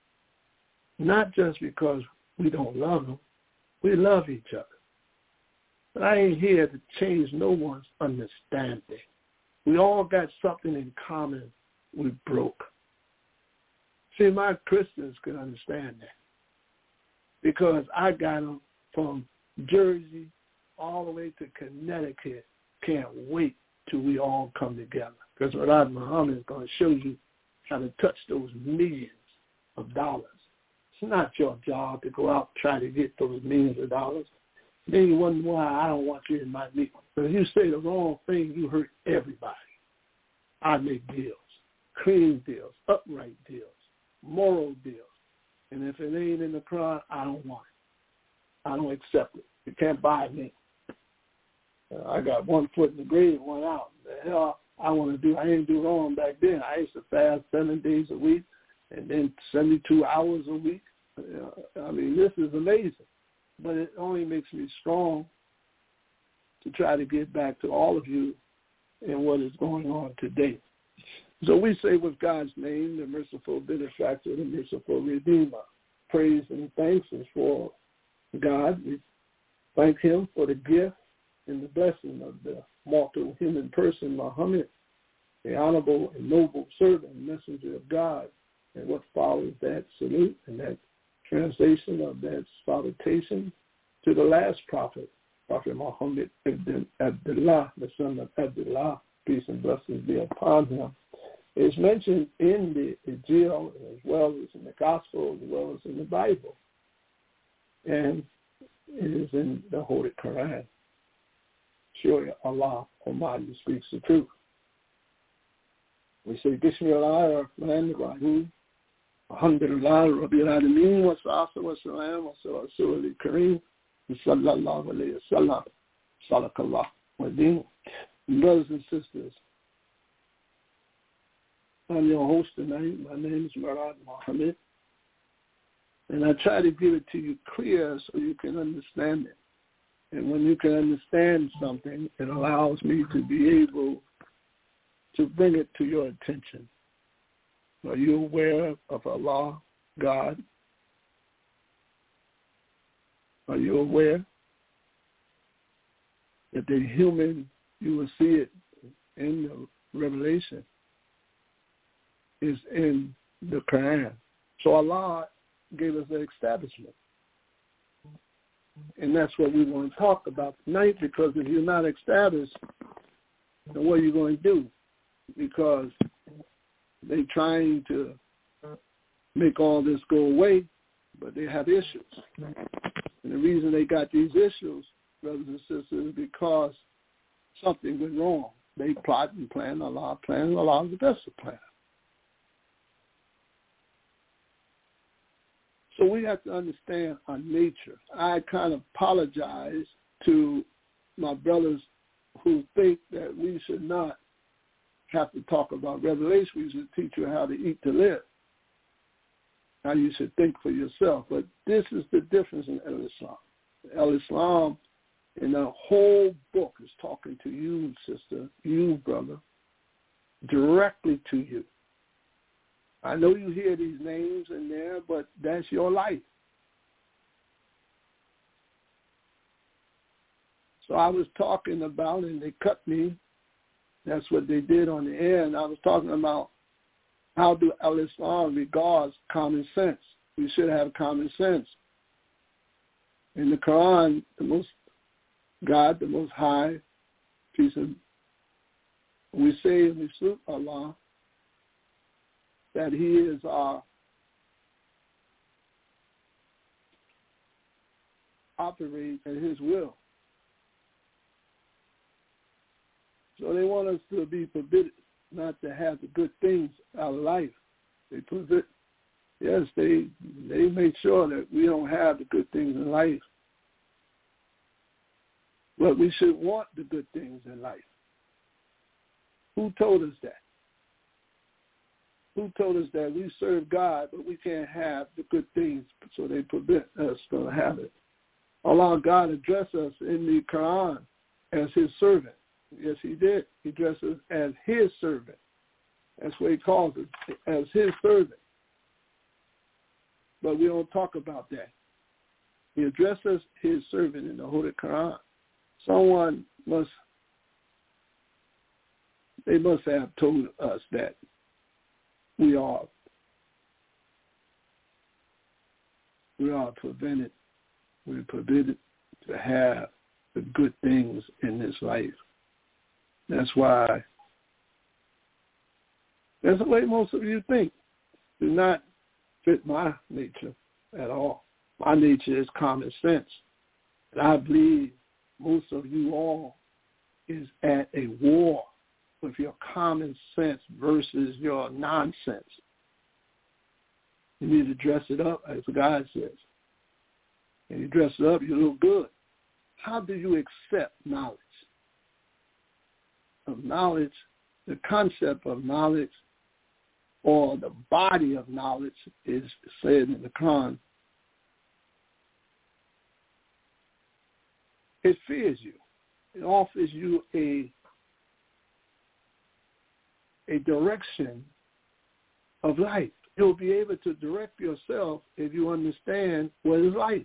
A: not just because we don't love him. We love each other. But I ain't here to change no one's understanding. We all got something in common. We broke. See, my Christians can understand that because I got them from Jersey all the way to Connecticut. Can't wait till we all come together because Rad Muhammad is going to show you how to touch those millions of dollars. It's not your job to go out and try to get those millions of dollars. Then you wonder why I don't want you in my meeting. But if you say the wrong thing, you hurt everybody. I make deals, clean deals, upright deals, moral deals. And if it ain't in the Quran, I don't want it. I don't accept it. You can't buy me. Uh, I got one foot in the grave and one out. The hell I want to do, I didn't do wrong back then. I used to fast seven days a week and then seventy-two hours a week. Uh, I mean, this is amazing. But it only makes me strong to try to get back to all of you and what is going on today. So we say with God's name, the merciful benefactor, the merciful redeemer. Praise and thanks is for God. We thank him for the gift and the blessing of the mortal human person, Muhammad, the honorable and noble servant and messenger of God. And what follows that salute and that translation of that salutation to the last prophet, Prophet Muhammad ibn Abdullah, the son of Abdullah, peace and blessings be upon him, is mentioned in the Injil as well as in the Gospel as well as in the Bible. And it is in the Holy Quran. Surely Allah Almighty speaks the truth. We say, Bismillah ar-Rahman ar-Rahim, Alhamdulillah, Rabbil Alameen, wa salatu wa salam, wa salatu al-Kareem, sallallahu alayhi wa sallam, salakallah wa deen. Brothers and sisters, I'm your host tonight. My name is Murad Muhammad. And I try to give it to you clear so you can understand it. And when you can understand something, it allows me to be able to bring it to your attention. Are you aware of Allah, God? Are you aware that the human, you will see it in the Revelation, is in the Quran. So Allah gave us the establishment. And that's what we want to talk about tonight, because if you're not established, then what are you going to do? Because they're trying to make all this go away, but they have issues. And the reason they got these issues, brothers and sisters, is because something went wrong. They plot and plan, Allah plan, Allah is the best of plan. So we have to understand our nature. I kind of apologize to my brothers who think that we should not have to talk about Revelation. We should teach you how to eat to live, how you should think for yourself. But this is the difference in El-Islam. El-Islam in the whole book is talking to you, sister, you, brother, directly to you. I know you hear these names in there, but that's your life. So I was talking about, and they cut me. That's what they did on the air. And I was talking about how do Al-Islam regards common sense. We should have common sense. In the Quran, the most God, the Most High, peace and we say and we salute Allah, that he is our operate at his will. So they want us to be forbidden not to have the good things out of life. They forbid, yes, they they make sure that we don't have the good things in life. But we should want the good things in life. Who told us that? Who told us that we serve God, but we can't have the good things, so they prevent us from having it? Allah, God addressed us in the Quran as his servant. Yes, he did. He addressed us as his servant. That's what he calls us, as his servant. But we don't talk about that. He addressed us his servant in the Holy Quran. Someone must, they must have told us that we are, we are prevented, we're forbidden to have the good things in this life. That's why, that's the way most of you think. Do not fit my nature at all. My nature is common sense. And I believe most of you all is at a war with your common sense versus your nonsense. You need to dress it up, as God says. And you dress it up, you look good. How do you accept knowledge? Of knowledge, the concept of knowledge, or the body of knowledge is said in the Quran. It fears you. It offers you a a direction of life. You'll be able to direct yourself if you understand what is life.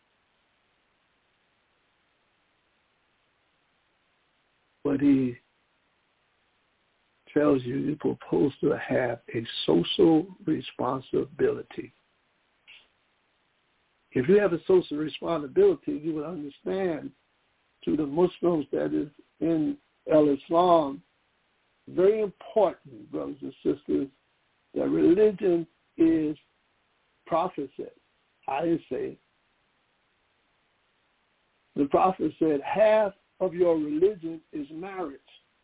A: But he tells you you're supposed to have a social responsibility. If you have a social responsibility, you will understand to the Muslims that is in Al-Islam, very important, brothers and sisters, that religion is prophecy. I say, the prophet said, half of your religion is marriage.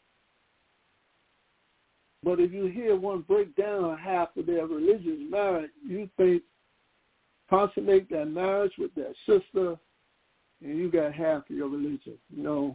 A: But if you hear one break down half of their religion is marriage, you think consummate that marriage with that sister, and you got half of your religion. No.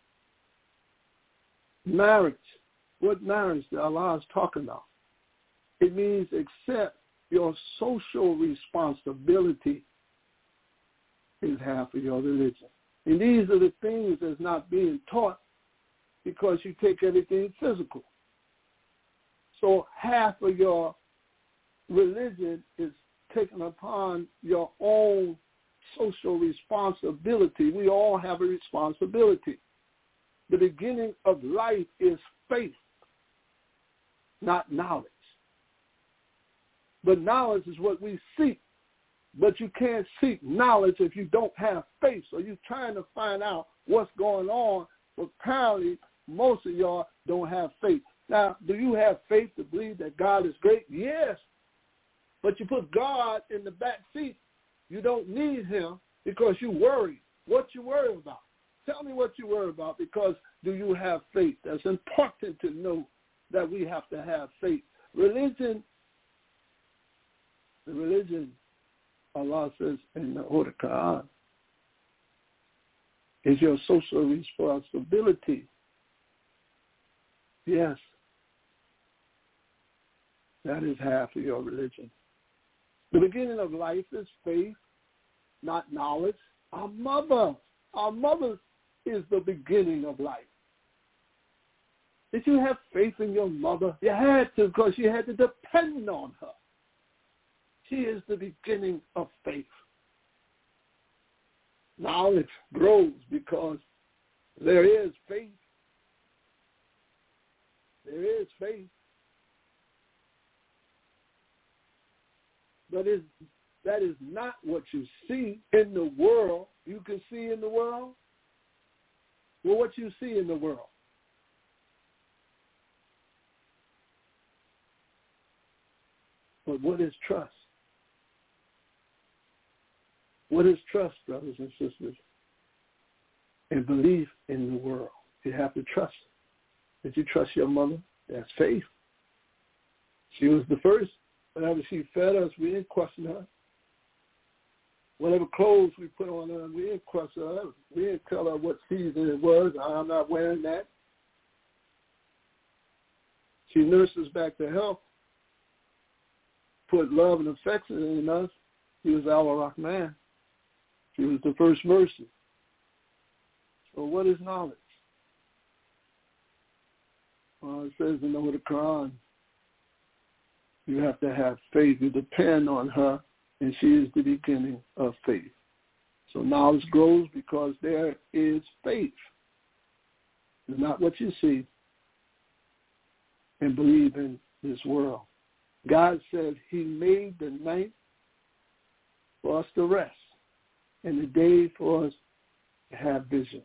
A: Marriage. What marriage that Allah is talking about? It means accept your social responsibility is half of your religion. And these are the things that's not being taught because you take everything physical. So half of your religion is taken upon your own social responsibility. We all have a responsibility. The beginning of life is faith, not knowledge. But knowledge is what we seek. But you can't seek knowledge if you don't have faith. So you're trying to find out what's going on, but apparently most of y'all don't have faith. Now, do you have faith to believe that God is great? Yes. But you put God in the back seat. You don't need him because you worry. What you worry about? Tell me what you worry about, because do you have faith? That's important to know that we have to have faith. Religion, the religion, Allah says in the Holy Quran, is your social responsibility. Yes. That is half of your religion. The beginning of life is faith, not knowledge. Our mother, our mother is the beginning of life. Did you have faith in your mother? You had to, because you had to depend on her. She is the beginning of faith. Knowledge grows because there is faith. There is faith. But it's, that is not what you see in the world. You can see in the world. Well, what you see in the world? But what is trust? What is trust, brothers and sisters? And belief in the world. You have to trust. Did you trust your mother? That's faith. She was the first. Whenever she fed us, we didn't question her. Whatever clothes we put on her, we didn't question her. We didn't tell her what season it was. I'm not wearing that. She nursed us back to health, put love and affection in us. She was our Rahman. She was the first mercy. So what is knowledge? Well, it says in the Holy Quran, you have to have faith. You depend on her, and she is the beginning of faith. So knowledge grows because there is faith. It's not what you see and believe in this world. God said he made the night for us to rest and the day for us to have vision.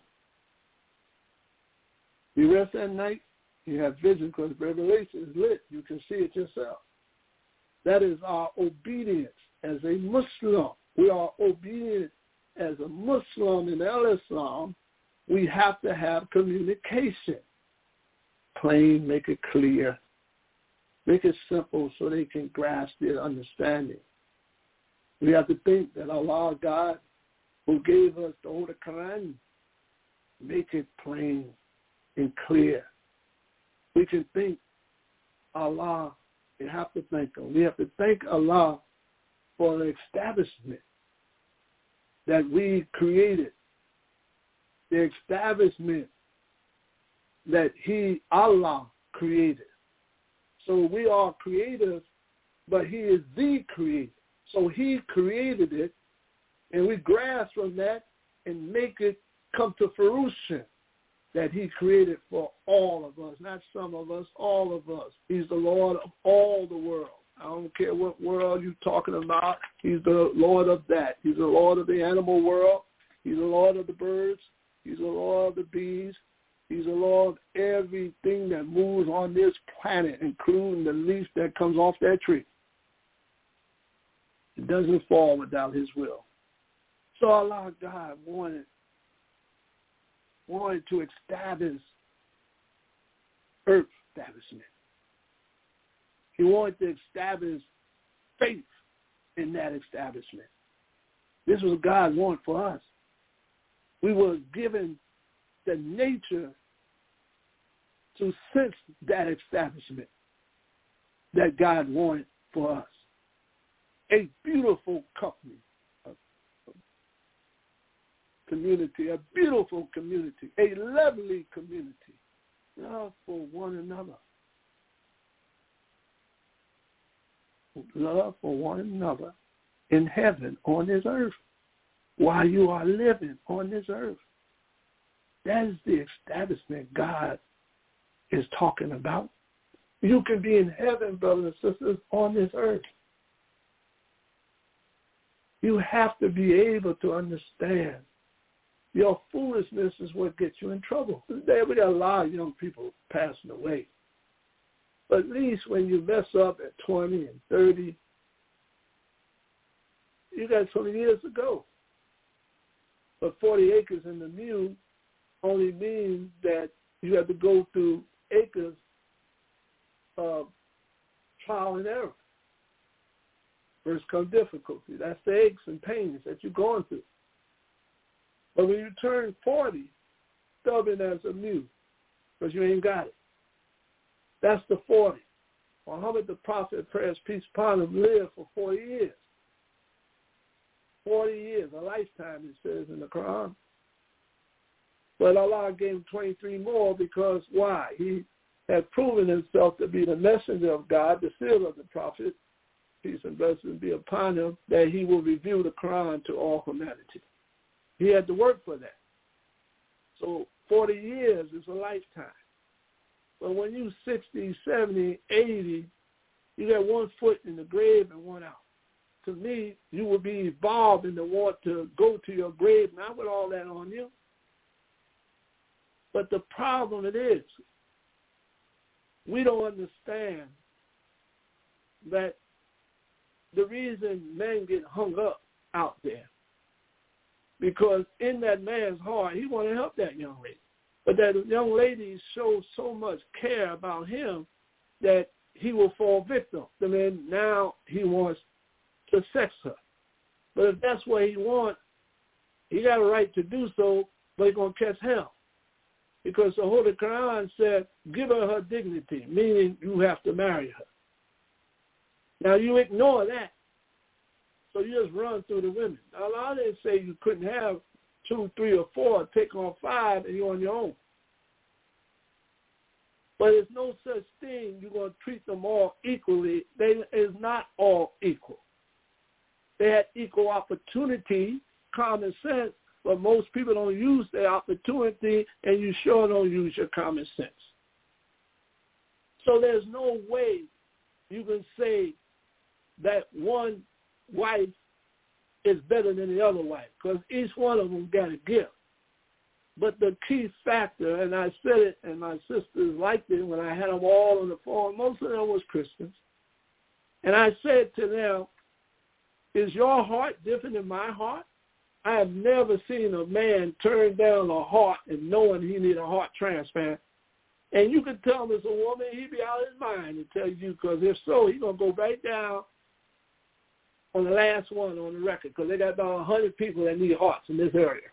A: You rest at night, you have vision because revelation is lit. You can see it yourself. That is our obedience as a Muslim. We are obedient as a Muslim in Al-Islam. We have to have communication. Plain, make it clear. Make it simple so they can grasp their understanding. We have to think that Allah, God, who gave us the Holy Quran, make it plain and clear. We can think Allah. We have to thank him. We have to thank Allah for the establishment that we created, the establishment that he, Allah, created. So we are creators, but he is the creator. So he created it, and we grasp from that and make it come to fruition that he created for all of us, not some of us, all of us. He's the Lord of all the world. I don't care what world you're talking about. He's the Lord of that. He's the Lord of the animal world. He's the Lord of the birds. He's the Lord of the bees. He's the Lord of everything that moves on this planet, including the leaf that comes off that tree. It doesn't fall without his will. So Allah God wanted, wanted to establish earth establishment. He wanted to establish faith in that establishment. This was God's want for us. We were given the nature to sense that establishment that God wanted for us. A beautiful company, a, a community, a beautiful community, a lovely community. Love for one another. Love for one another in heaven on this earth while you are living on this earth. That is the establishment God is talking about. You can be in heaven, brothers and sisters, on this earth. You have to be able to understand your foolishness is what gets you in trouble. Today we got a lot of young people passing away. But at least when you mess up at twenty and thirty, you got so many years to go. But forty acres in the mule only means that you have to go through acres of trial and error. First comes difficulty. That's the aches and pains that you're going through. But when you turn forty, stubborn as a mule, because you ain't got it. That's the forty. Muhammad the Prophet, prayers, peace upon him, lived for forty years. forty years, a lifetime, it says in the Quran. But Allah gave him twenty-three more because why? He had proven himself to be the messenger of God, the seal of the Prophet, peace and blessings be upon him, that he will reveal the Quran to all humanity. He had to work for that. So forty years is a lifetime. But when you're sixty, seventy, eighty, you got one foot in the grave and one out. To me, you will be evolved in the want to go to your grave, not with all that on you. But the problem it is, we don't understand that the reason men get hung up out there, because in that man's heart, he want to help that young lady. But that young lady shows so much care about him that he will fall victim. I mean, now he wants to sex her. But if that's what he wants, he got a right to do so, but he's going to catch hell. Because the Holy Quran said, give her her dignity, meaning you have to marry her. Now, you ignore that. So you just run through the women. Now, Allah didn't say you couldn't have two, three, or four, take on five, and you're on your own. But there's no such thing you're going to treat them all equally. They is not all equal. They had equal opportunity, common sense, but most people don't use their opportunity, and you sure don't use your common sense. So there's no way you can say that one wife is better than the other wife, because each one of them got a gift. But the key factor, and I said it, and my sisters liked it when I had them all on the phone, most of them was Christians. And I said to them, is your heart different than my heart? I have never seen a man turn down a heart and knowing he need a heart transplant. And you can tell him it's a woman, he be out of his mind to tell you, because if so, he's going to go right down on the last one on the record, because they got about one hundred people that need hearts in this area.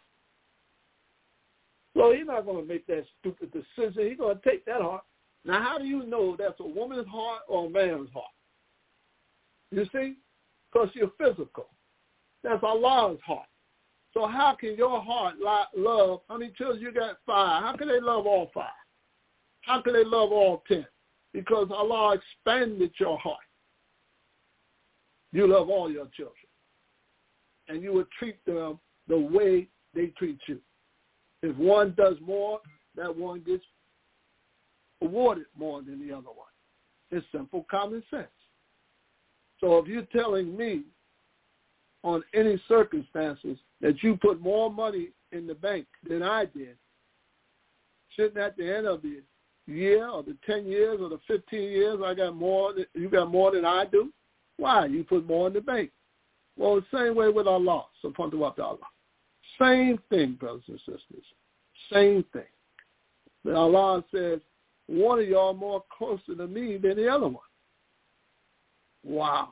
A: So he's not going to make that stupid decision. He's going to take that heart. Now, how do you know that's a woman's heart or a man's heart? You see? Because you're physical. That's Allah's heart. So how can your heart love, how many children you got? Five. How can they love all five? How can they love all ten? Because Allah expanded your heart. You love all your children. And you would treat them the way they treat you. If one does more, that one gets awarded more than the other one. It's simple common sense. So if you're telling me on any circumstances that you put more money in the bank than I did, shouldn't at the end of the year or the ten years or the fifteen years, I got more, than, you got more than I do? Why? You put more in the bank. Well, the same way with Allah, subhanahu wa ta'ala. Same thing, brothers and sisters. Same thing. But Allah says, one of y'all more closer to me than the other one. Wow.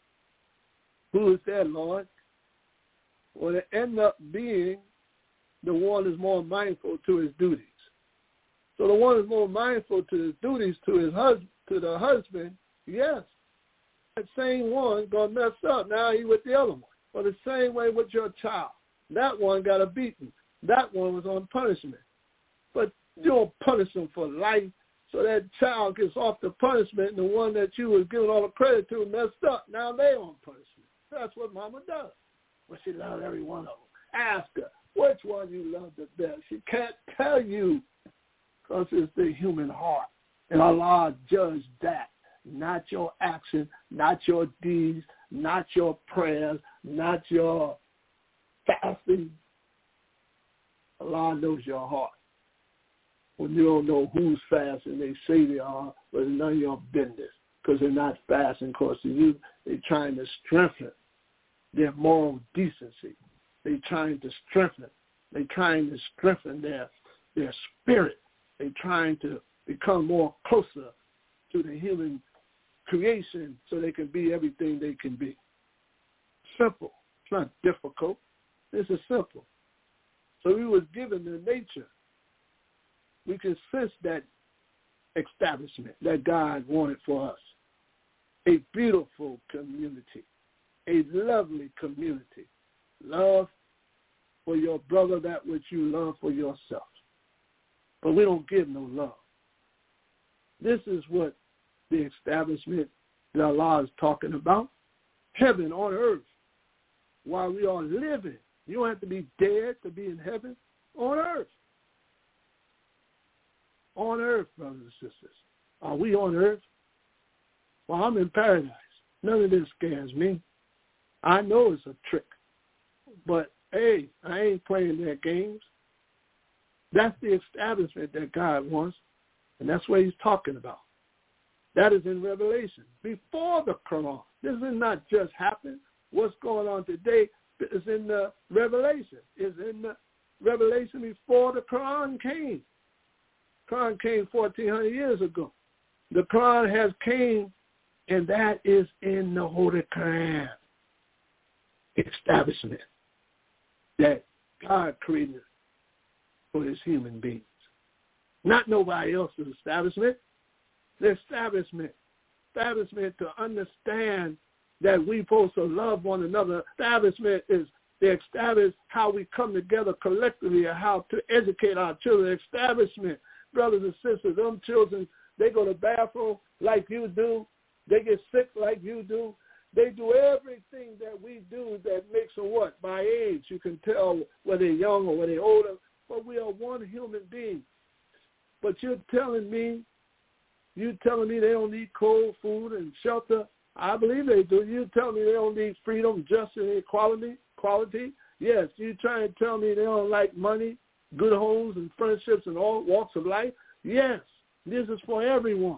A: Who is that, Lord? Well, it end up being the one is more mindful to his duties. So the one is more mindful to his duties to his husband, to the husband, yes. That same one gonna mess up. Now he with the other one. Or the same way with your child. That one got a beating. That one was on punishment. But you don't punish them for life, so that child gets off the punishment, and the one that you was giving all the credit to messed up. Now they on punishment. That's what Mama does. But she loves every one of them. Ask her, which one you love the best? She can't tell you because it's the human heart. And Allah judged that. Not your action, not your deeds, not your prayers, not your fasting. Allah knows your heart. When you don't know who's fasting, they say they are, but it's none of your business because they're not fasting because of you. They're trying to strengthen their moral decency. They're trying to strengthen. They're trying to strengthen their, their spirit. They're trying to become more closer to the human creation so they can be everything they can be. Simple. It's not difficult. This is simple. So we was given the nature. We can sense that establishment that God wanted for us. A beautiful community. A lovely community. Love for your brother that which you love for yourself. But we don't give no love. This is what the establishment that Allah is talking about. Heaven on earth. While we are living. You don't have to be dead to be in heaven. On earth. On earth, brothers and sisters. Are we on earth? Well, I'm in paradise. None of this scares me. I know it's a trick. But, hey, I ain't playing their games. That's the establishment that God wants, and that's what he's talking about. That is in Revelation, before the Quran. This is not just happened. What's going on today is in the Revelation. It's in the Revelation before the Quran came. Quran came fourteen hundred years ago. The Quran has came, and that is in the Holy Quran. Establishment that God created for his human beings. Not nobody else's establishment. The establishment. Establishment to understand that we're supposed to love one another. Establishment is to establish how we come together collectively and how to educate our children. Establishment, brothers and sisters, them children, they go to the bathroom like you do. They get sick like you do. They do everything that we do that makes them what? By age. You can tell whether they're young or whether they're older. But we are one human being. But you're telling me, you're telling me they don't need cold food and shelter. I believe they do. You're telling me they don't need freedom, justice, and equality. Quality. Yes, you're trying to tell me they don't like money, good homes, and friendships and all walks of life. Yes, this is for everyone.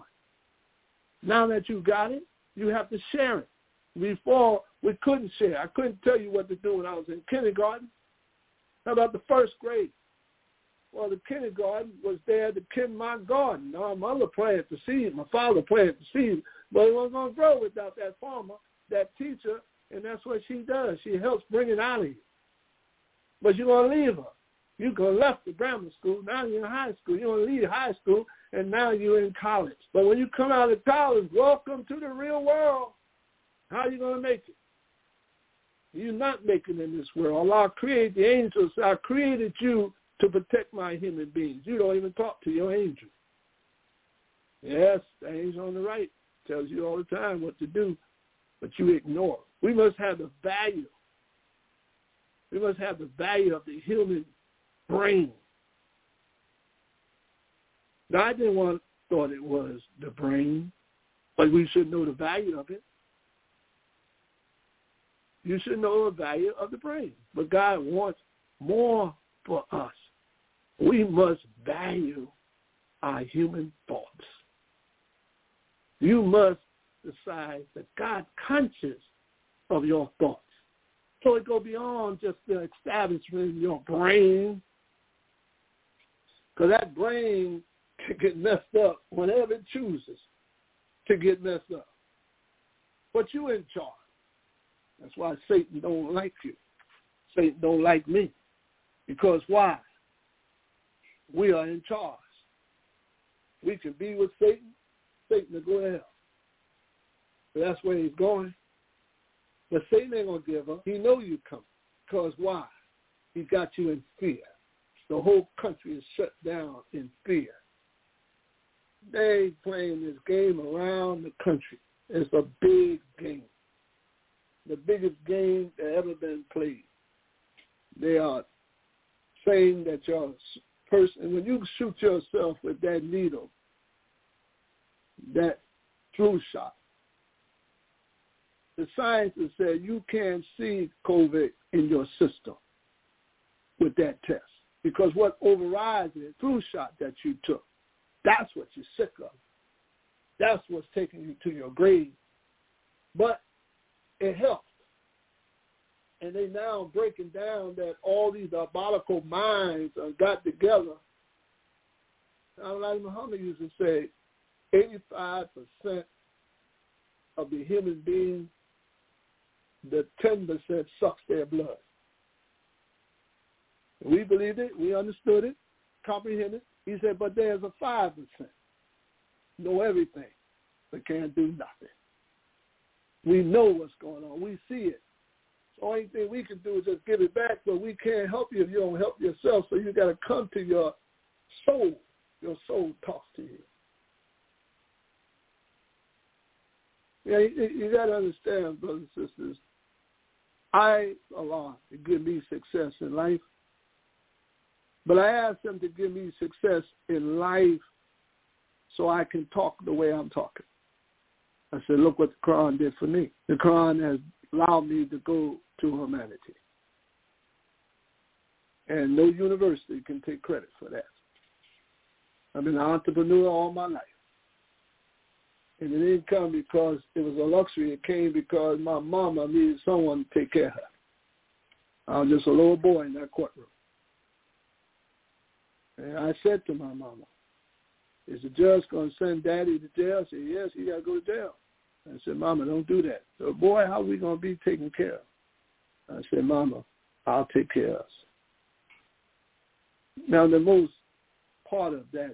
A: Now that you got it, you have to share it. Before, we couldn't share. I couldn't tell you what to do when I was in kindergarten. How about the first grade? Well, the kindergarten was there to tend my garden. My mother planted the seed. My father planted the seed. But it wasn't going to grow without that farmer, that teacher, and that's what she does. She helps bring it out of you. But you're going to leave her. You go left the grammar school. Now you're in high school. You're going to leave high school, and now you're in college. But when you come out of college, welcome to the real world. How are you going to make it? You're not making it in this world. Allah created the angels. I created you to protect my human beings. You don't even talk to your angel. Yes, the angel on the right tells you all the time what to do, but you ignore. We must have the value. We must have the value of the human brain. Now, I didn't want thought it was the brain, but we should know the value of it. you should know the value of the brain. But God wants more for us. We must value our human thoughts. You must decide that God conscious of your thoughts. So it go beyond just the establishment in your brain, because that brain can get messed up whenever it chooses to get messed up. But you in charge. That's why Satan don't like you. Satan don't like me. Because why? We are in charge. We can be with Satan. Satan will go to hell. But that's where he's going. But Satan ain't going to give up. He know you coming. Because why? He got you in fear. The whole country is shut down in fear. They playing this game around the country. It's a big game. The biggest game that ever been played. They are saying that your person, when you shoot yourself with that needle, that flu shot, the scientists said you can't see COVID in your system with that test, because what overrides it, flu shot that you took, that's what you're sick of. That's what's taking you to your grave. But it helps. And they now breaking down that all these diabolical minds are got together. Like Muhammad used to say, eighty-five percent of the human beings, the ten percent sucks their blood. We believed it. We understood it, comprehended. He said, but there's a five percent. Know everything, but can't do nothing. We know what's going on. We see it. The only thing we can do is just give it back, but we can't help you if you don't help yourself. So you got to come to your soul. Your soul talks to you. Yeah, you, you got to understand, brothers and sisters, I, Allah, to give me success in life, but I asked him to give me success in life so I can talk the way I'm talking. I said, look what the Quran did for me. The Quran has allowed me to go to humanity. And no university can take credit for that. I've been an entrepreneur all my life. And it didn't come because it was a luxury. It came because my mama needed someone to take care of her. I was just a little boy in that courtroom. And I said to my mama, is the judge going to send daddy to jail? I said, yes, he got to go to jail. I said, Mama, don't do that. So, boy, how are we going to be taken care of? I said, Mama, I'll take care of us. Now, the most part of that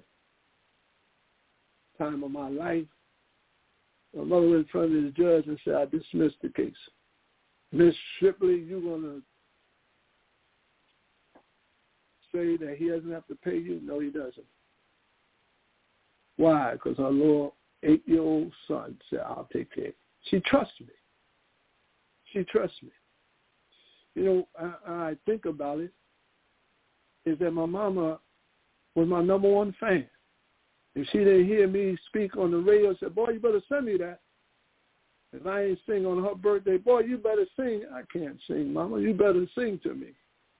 A: time of my life, my mother went in front of the judge and said, I dismissed the case. Miss Shipley, you're going to say that he doesn't have to pay you? No, he doesn't. Why? Because her little eight-year-old son said, I'll take care of it. She trusts me. She trusts me. You know, I, I think about it, is that my mama was my number one fan. If she didn't hear me speak on the radio, said, boy, you better send me that. If I ain't sing on her birthday, boy, you better sing. I can't sing, Mama. You better sing to me.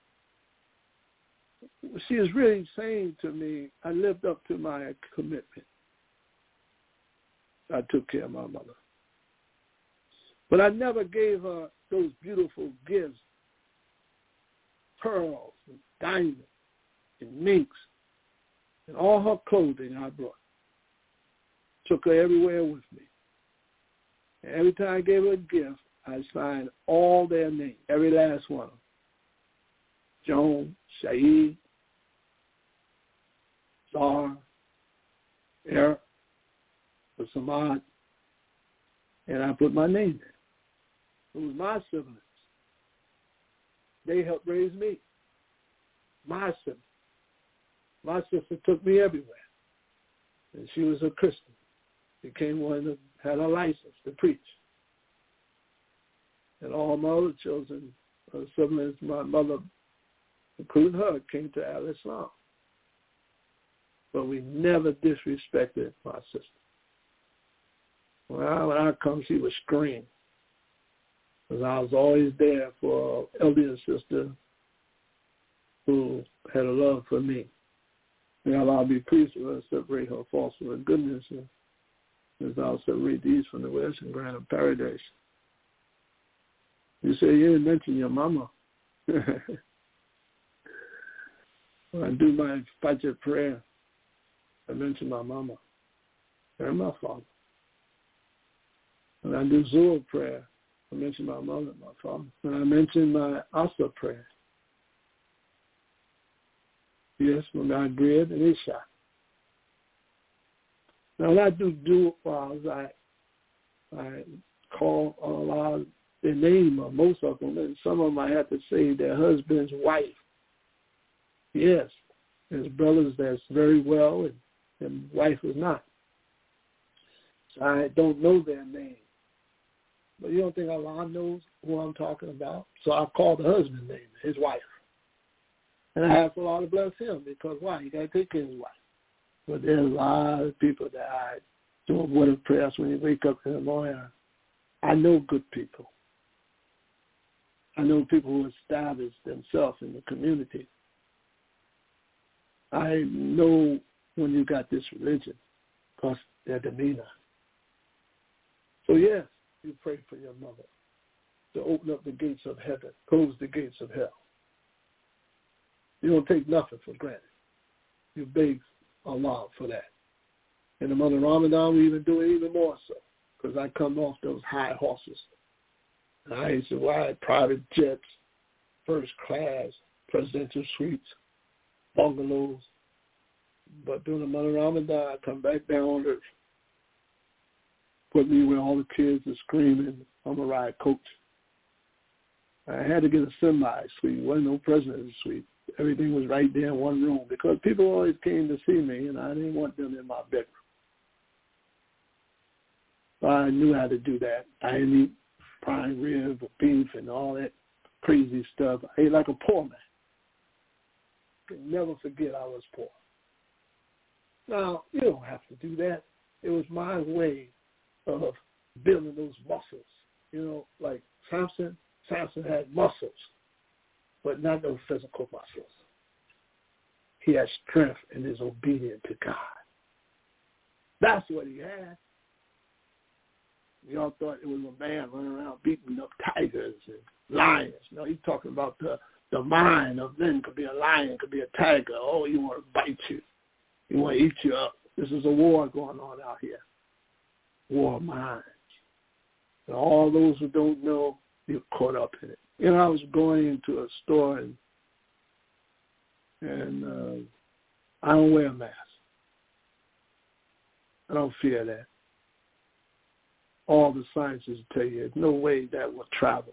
A: She is really saying to me, I lived up to my commitment. I took care of my mother. But I never gave her those beautiful gifts, pearls and diamonds and minks and all her clothing I brought. Took her everywhere with me. And every time I gave her a gift, I signed all their names, every last one of them. Joan, Saeed, Zar, Eric, Samad, and I put my name there. It was my siblings. They helped raise me. My siblings. My sister took me everywhere. And she was a Christian. Became one that had a license to preach. And all my other children, uh, siblings, my mother, including her, came to Al-Islam. But we never disrespected my sister. When I, when I come, she would scream. because I was always there for an elder sister who had a love for me. May Allah be pleased with her, separate her faults from her goodness, and as I'll separate the east from the west and grant her paradise. You say you didn't mention your mama. When I do my Fajr prayer, I mention my mama and my father. When I do Zuhr prayer, I mention my mother and my father. When I mention my Asr prayer, yes, when I Maghrib and Isha. Now, when I do du'as, I, I call Allah the name of most of them, and some of them I have to say their husband's wife. Yes, there's brothers that's very well, and, and wife is not. So I don't know their name. But you don't think Allah knows who I'm talking about? So I call the husband's name, his wife. And I ask Allah to bless him, because why? He got to take care of his wife. But there's a lot of people that I do a word of prayers when you wake up in the morning. I know good people. I know people who establish themselves in the community. I know when you got this religion, because their demeanor. So yes, you pray for your mother to open up the gates of heaven, close the gates of hell. You don't take nothing for granted. You beg Allah for that. In the month of Ramadan, we even do it even more so, because I come off those high horses. And I used to ride private jets, first class, presidential suites, bungalows. But during the month of Ramadan, I come back down to put me where all the kids are screaming, I'm a ride coach. I had to get a semi-suite. There wasn't no president's suite. Everything was right there in one room, because people always came to see me, and I didn't want them in my bedroom. So I knew how to do that. I didn't eat prime rib or beef and all that crazy stuff. I ate like a poor man. I can never forget I was poor. Now, you don't have to do that. It was my way of building those muscles. You know, like Samson, Samson had muscles, but not no physical muscles. He had strength and is obedient to God. That's what he had. Y'all thought it was a man running around beating up tigers and lions. No, he's talking about the, the mind of men. Could be a lion, could be a tiger. Oh, he want to bite you. He want to eat you up. This is a war going on out here. War of minds. And all those who don't know, you're caught up in it. You know, I was going into a store and and uh, I don't wear a mask. I don't fear that. All the sciences tell you there's no way that will travel.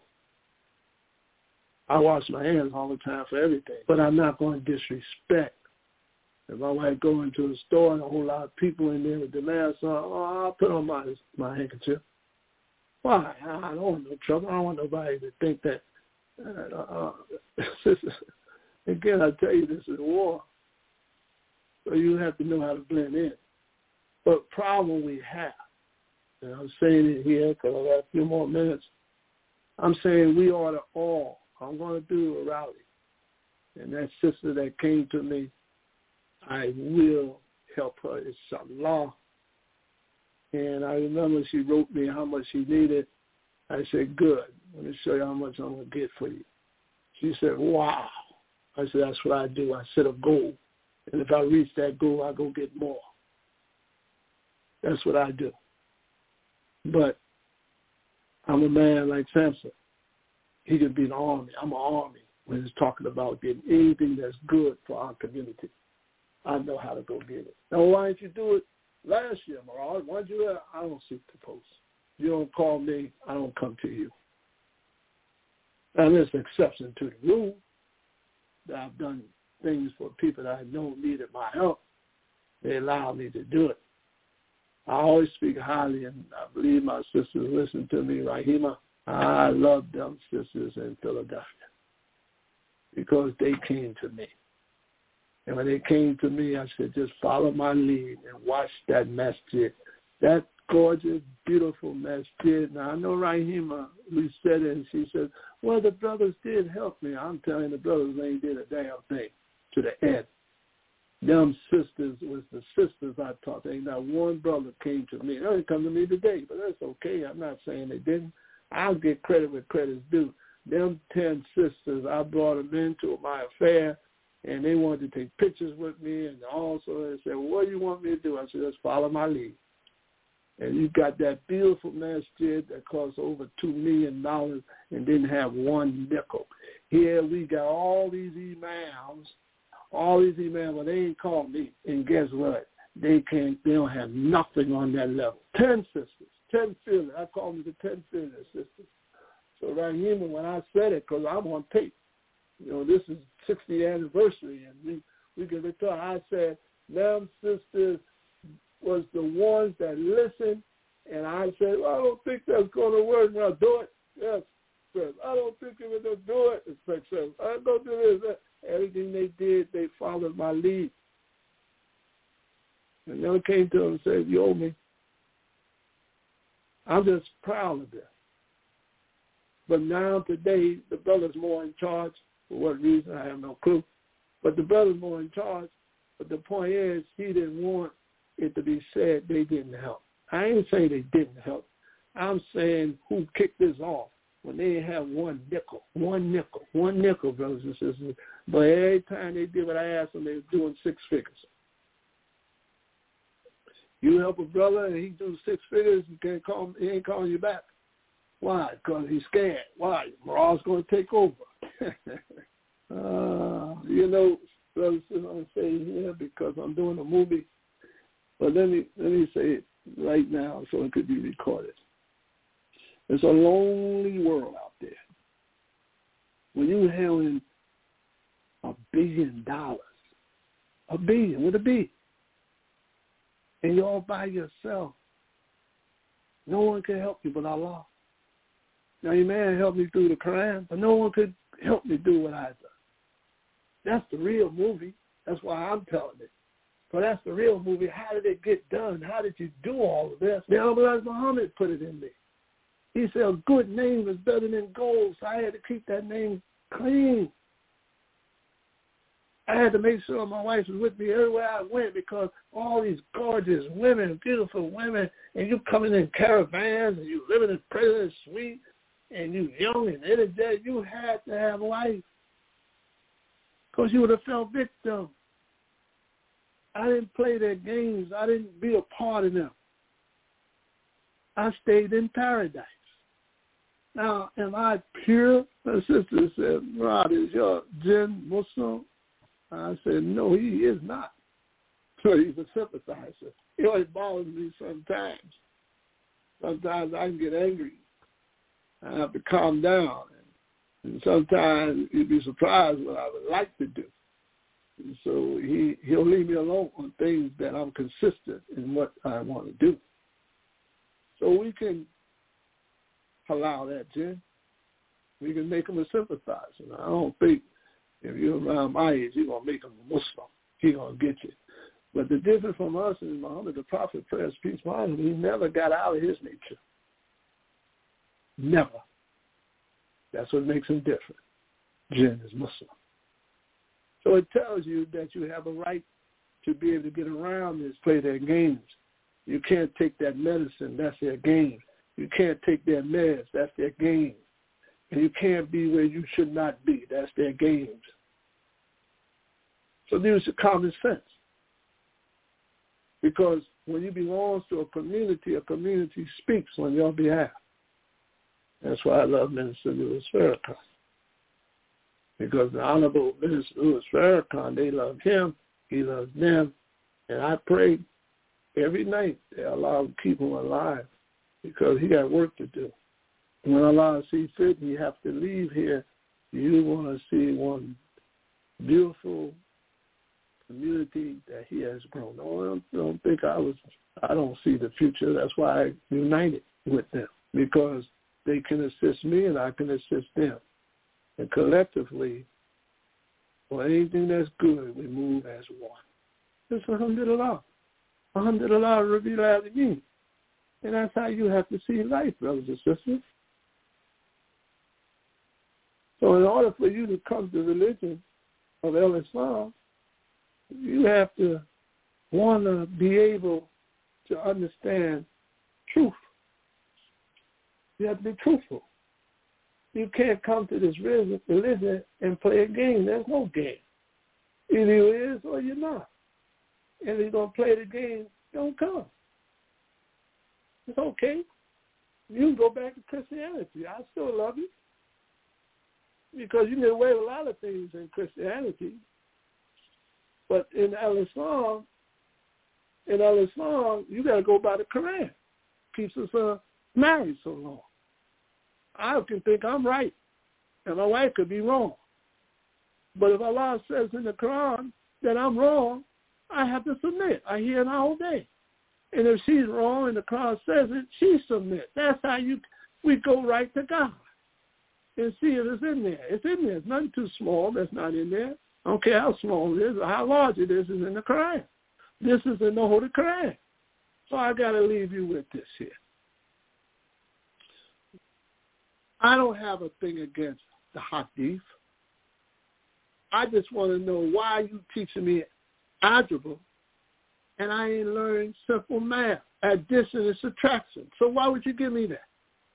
A: I wash my hands all the time for everything, but I'm not going to disrespect. If I might go into a store and a whole lot of people in there with the mask on, oh, I'll put on my my handkerchief. Why? I don't want no trouble. I don't want nobody to think that. Uh, uh, again, I tell you, this is war. So you have to know how to blend in. But problem we have, and I'm saying it here because I got a few more minutes, I'm saying we ought to all, I'm going to do a rally. And that sister that came to me, I will help her, inshallah. And I remember she wrote me how much she needed. I said, good. Let me show you how much I'm going to get for you. She said, wow. I said, that's what I do. I set a goal. And if I reach that goal, I go get more. That's what I do. But I'm a man like Samson. He could be an army. I'm an army when he's talking about getting anything that's good for our community. I know how to go get it. Now, why didn't you do it last year, Marad? Why did you do that? I don't seek the post. You don't call me, I don't come to you. And there's an exception to the rule that I've done things for people that I know needed my help. They allow me to do it. I always speak highly, and I believe my sisters listen to me, Rahima. I love them sisters in Philadelphia because they came to me. And when they came to me, I said, just follow my lead and watch that masjid. That gorgeous, beautiful masjid. Now, I know Rahima, we said it, and she said, well, the brothers did help me. I'm telling you, the brothers ain't did a damn thing to the end. Them sisters was the sisters I taught. Ain't not one brother came to me. They didn't come to me today, but that's okay. I'm not saying they didn't. I'll get credit where credit's due. Them ten sisters, I brought them into my affair, and they wanted to take pictures with me, and also they said, well, what do you want me to do? I said, just follow my lead. And you got that beautiful masjid that cost over two million dollars and didn't have one nickel. Here we got all these imams, all these imams, well, they ain't called me. And guess what? They can't, they don't have nothing on that level. Ten sisters, ten feelers. I call them the ten feelers sisters. So right here, when I said it, because I'm on tape, you know, this is sixtieth anniversary, and we, we can return. I said, them sisters was the ones that listened, and I said, well, I don't think that's going to work. Now do it. Yes, sir. I don't think it will do it. It's like, sir, I don't do this. Everything they did, they followed my lead. And then I came to them and said, you owe me. I'm just proud of this. But now today, the brother's more in charge. For what reason, I have no clue. But the brother's more in charge. But the point is, he didn't want it to be said they didn't help. I ain't saying they didn't help. I'm saying who kicked this off when they didn't have one nickel, one nickel, one nickel, brothers and sisters. But every time they did what I asked them, they were doing six figures. You help a brother and he do six figures, you can't call him, he ain't calling you back. Why? Because he's scared. Why? Morale's going to take over. uh, you know, brothers, I'm going to say here because I'm doing a movie. But let me let me say it right now so it could be recorded. It's a lonely world out there. When you're handling a billion dollars, a billion with a B, and you're all by yourself, no one can help you but Allah. Now, your man helped me through the Quran, but no one could help me do what I done. That's the real movie. That's why I'm telling it. But that's the real movie. How did it get done? How did you do all of this? Now, Muhammad put it in me. He said, a good name is better than gold, so I had to keep that name clean. I had to make sure my wife was with me everywhere I went because all these gorgeous women, beautiful women, and you coming in caravans and you living in President's Suite and you young and energetic, you had to have a wife because you would have fell victim. I didn't play their games. I didn't be a part of them. I stayed in paradise. Now, am I pure? My sister said, Rod, is your jinn Muslim? I said, no, he is not. So he's a sympathizer. He always bothers me sometimes. Sometimes I can get angry. I have to calm down. And sometimes you'd be surprised what I would like to do. And so he, he'll leave me alone on things that I'm consistent in what I want to do. So we can allow that, Jen. We can make him a sympathizer. Now, I don't think if you're around my age, you're going to make him a Muslim. He's going to get you. But the difference from us is Muhammad, the Prophet, praise, peace, upon him, he never got out of his nature. Never. That's what makes him different. Jinn is Muslim. So it tells you that you have a right to be able to get around this, play their games. You can't take that medicine. That's their game. You can't take their meds. That's their game. And you can't be where you should not be. That's their games. So use your common sense. Because when you belong to a community, a community speaks on your behalf. That's why I love Minister Louis Farrakhan. Because the Honorable Minister Louis Farrakhan, they love him, he loves them. And I pray every night that Allah will keep him alive because he got work to do. When Allah sees fit, you have to leave here. You want to see one beautiful community that he has grown. No, I don't, don't think I was, I don't see the future. That's why I united with them, because they can assist me and I can assist them. And collectively, for anything that's good, we move as one. It's alhamdulillah. Alhamdulillah, Rabbil Alameen. And that's how you have to see life, brothers and sisters. So in order for you to come to the religion of El Islam, you have to want to be able to understand truth. You have to be truthful. You can't come to this religion and play a game. There's no game. Either you is or you're not. And if you're going to play the game, don't come. It's okay. You can go back to Christianity. I still love you. Because you can get away with a lot of things in Christianity. But in Al-Islam, in Al-Islam, you got to go by the Quran. Keeps us uh, married so long. I can think I'm right, and my wife could be wrong. But if Allah says in the Quran that I'm wrong, I have to submit. I hear and I obey. And if she's wrong and the Quran says it, she submits. That's how you we go right to God and see if it's in there. It's in there. It's nothing too small that's not in there. I don't care how small it is or how large it is, it's in the Quran. This is in the Holy Quran. So I got to leave you with this here. I don't have a thing against the Hadith. I just want to know why you teaching me algebra and I ain't learned simple math, addition and subtraction. So why would you give me that?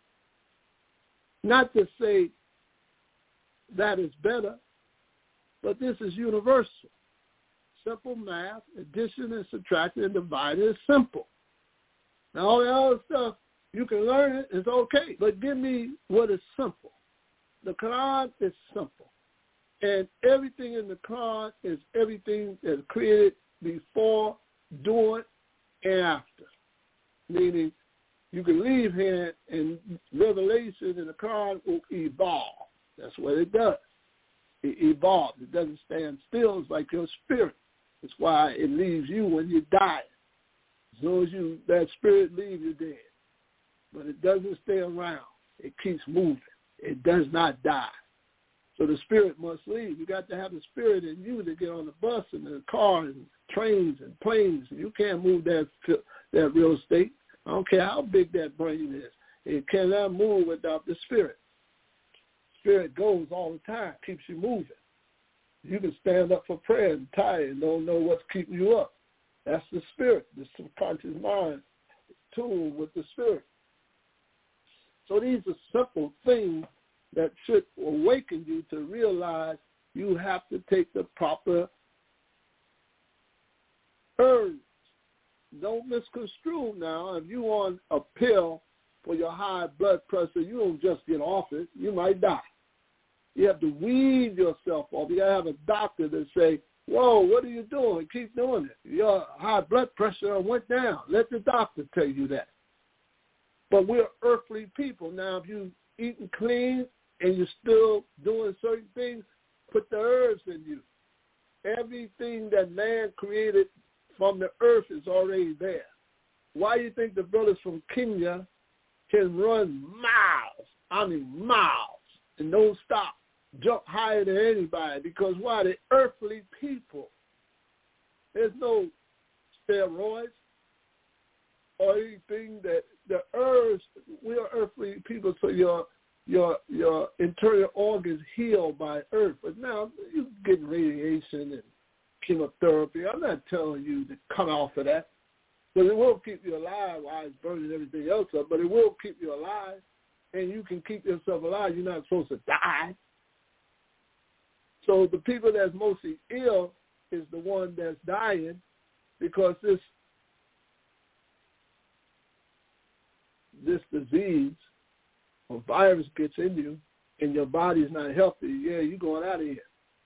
A: Not to say that is better, but this is universal. Simple math, addition and subtraction and dividing is simple. Now all the other stuff, you can learn it, it's okay. But give me what is simple. The Quran is simple. And everything in the Quran is everything that's created before, during, and after. Meaning you can leave here and revelation in the Quran will evolve. That's what it does. It evolves. It doesn't stand still. It's like your spirit. That's why it leaves you when you die. As soon as you, that spirit leaves, you're dead. But it doesn't stay around. It keeps moving. It does not die. So the spirit must leave. You got to have the spirit in you to get on the bus and the car and trains and planes. You can't move that that real estate. I don't care how big that brain is. It cannot move without the spirit. Spirit goes all the time, keeps you moving. You can stand up for prayer and tired and don't know what's keeping you up. That's the spirit, the subconscious mind tuned with the spirit. So these are simple things that should awaken you to realize you have to take the proper herbs. Don't misconstrue now. If you on a pill for your high blood pressure, you don't just get off it. You might die. You have to wean yourself off. You got to have a doctor that say, whoa, what are you doing? Keep doing it. Your high blood pressure went down. Let the doctor tell you that. But we're earthly people. Now, if you eating clean and you're still doing certain things, put the herbs in you. Everything that man created from the earth is already there. Why do you think the brothers from Kenya can run miles, I mean miles, and don't stop, jump higher than anybody? Because why? They're earthly people. There's no steroids or anything that the herbs, we are earthly people, so your your your interior organs healed by earth. But now you're getting radiation and chemotherapy. I'm not telling you to come off of that, but it will keep you alive while it's burning everything else up, but it will keep you alive, and you can keep yourself alive. You're not supposed to die. So the people that's mostly ill is the one that's dying because this this disease or virus gets in you and your body's not healthy, yeah, you're going out of here.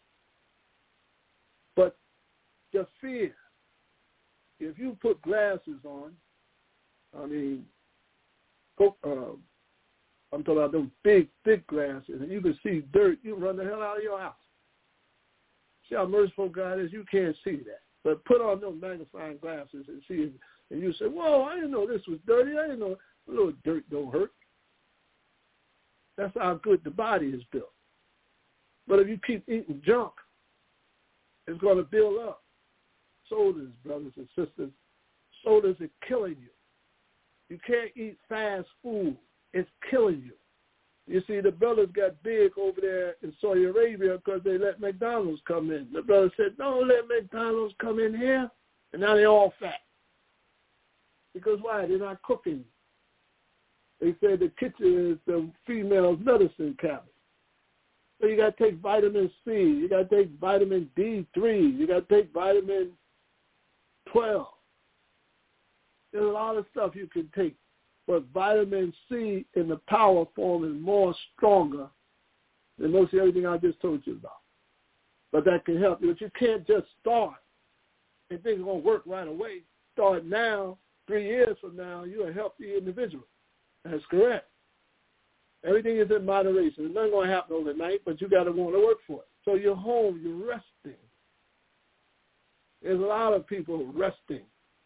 A: But the fear, if you put glasses on, I mean, go, uh, I'm talking about those big, thick glasses, and you can see dirt, you run the hell out of your house. See how merciful God is? You can't see that. But put on those magnifying glasses and see it, and you say, whoa, I didn't know this was dirty. I didn't know a little dirt don't hurt. That's how good the body is built. But if you keep eating junk, it's going to build up. Sodas, brothers and sisters, sodas are killing you. You can't eat fast food. It's killing you. You see, the brothers got big over there in Saudi Arabia because they let McDonald's come in. The brother said, don't let McDonald's come in here. And now they're all fat. Because why? They're not cooking. They said the kitchen is the female's medicine cabinet. So you got to take vitamin C. You got to take vitamin D three. You got to take vitamin twelve. There's a lot of stuff you can take. But vitamin C in the power form is more stronger than most of everything I just told you about. But that can help you. But you can't just start and think it's going to work right away. Start now. Three years from now, you're a healthy individual. That's correct. Everything is in moderation. It's not going to happen overnight, but you got to want to work for it. So you're home. You're resting. There's a lot of people resting.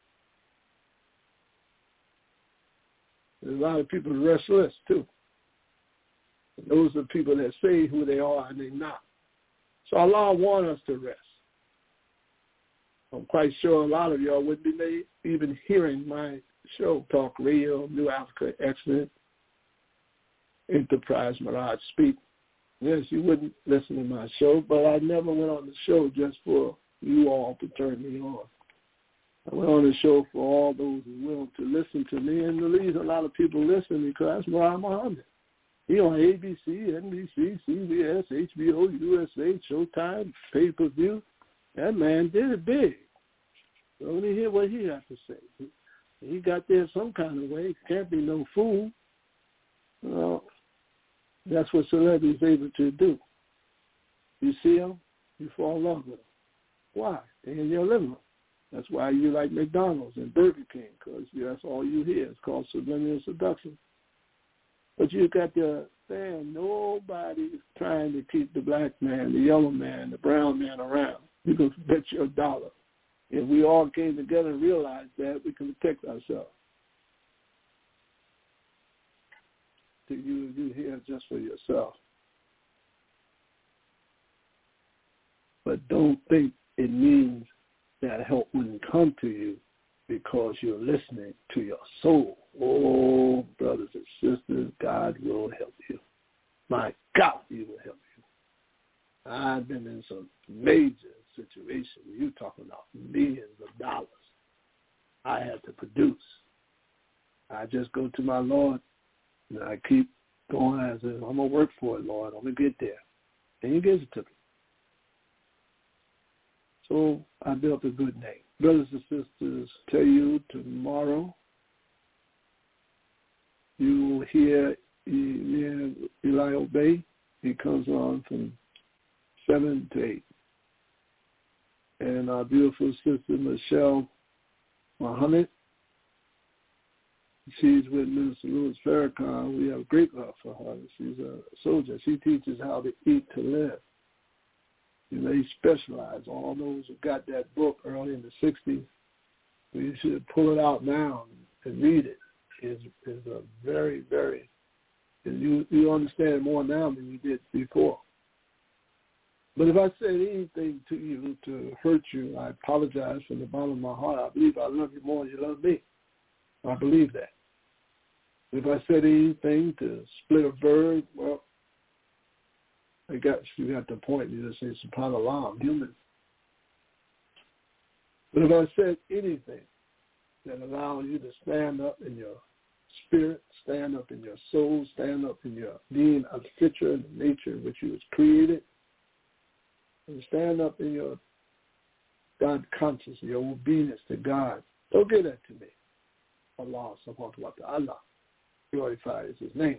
A: There's a lot of people restless, too. And those are people that say who they are and they're not. So Allah wants us to rest. I'm quite sure a lot of y'all wouldn't be made, even hearing my show, Talk Radio, New Africa Excellent, Enterprise, Mirage Speak. Yes, you wouldn't listen to my show, but I never went on the show just for you all to turn me on. I went on the show for all those who will to listen to me, and the reason a lot of people listen because that's Muhammad Muhammad. He on A B C, N B C, C B S, H B O, U S A, Showtime, pay-per-view. That man did it big. So let me hear what he has to say. He, he got there some kind of way. Can't be no fool. Well, that's what celebrities are able to do. You see them, you fall in love with them. Why? They're in your living room. That's why you like McDonald's and Burger King, because that's all you hear. It's called subliminal seduction. But you got to understand, nobody's trying to keep the black man, the yellow man, the brown man around. You can bet your dollar. If we all came together and realized that, we can protect ourselves. To you, you here just for yourself. But don't think it means that help wouldn't come to you because you're listening to your soul. Oh, brothers and sisters, God will help you. My God, He will help you. I've been in some major situations. You're talking about millions of dollars I had to produce. I just go to my Lord, and I keep going as if I'm going to work for it, Lord. I'm going to get there. And He gives it to me. So I built a good name. Brothers and sisters, tell you tomorrow you will hear Eli Obey. He comes on from seven to eight. And our beautiful sister, Michelle Muhammad, she's with Minister Louis Farrakhan. We have great love for her. She's a soldier. She teaches how to eat to live. You know, they specialize. All those who got that book early in the sixties, we should pull it out now and read it. It's, it's a very, very, you, you understand it more now than you did before. But if I said anything to you to hurt you, I apologize from the bottom of my heart. I believe I love you more than you love me. I believe that. If I said anything to split a verb, well, I got you got the point. You just say subhanallah, I'm human. But if I said anything that allows you to stand up in your spirit, stand up in your soul, stand up in your being a feature in the nature in which you was created, and stand up in your God consciousness, your obedience to God, don't give that to me. Allah subhanahu wa ta'ala glorifies His name.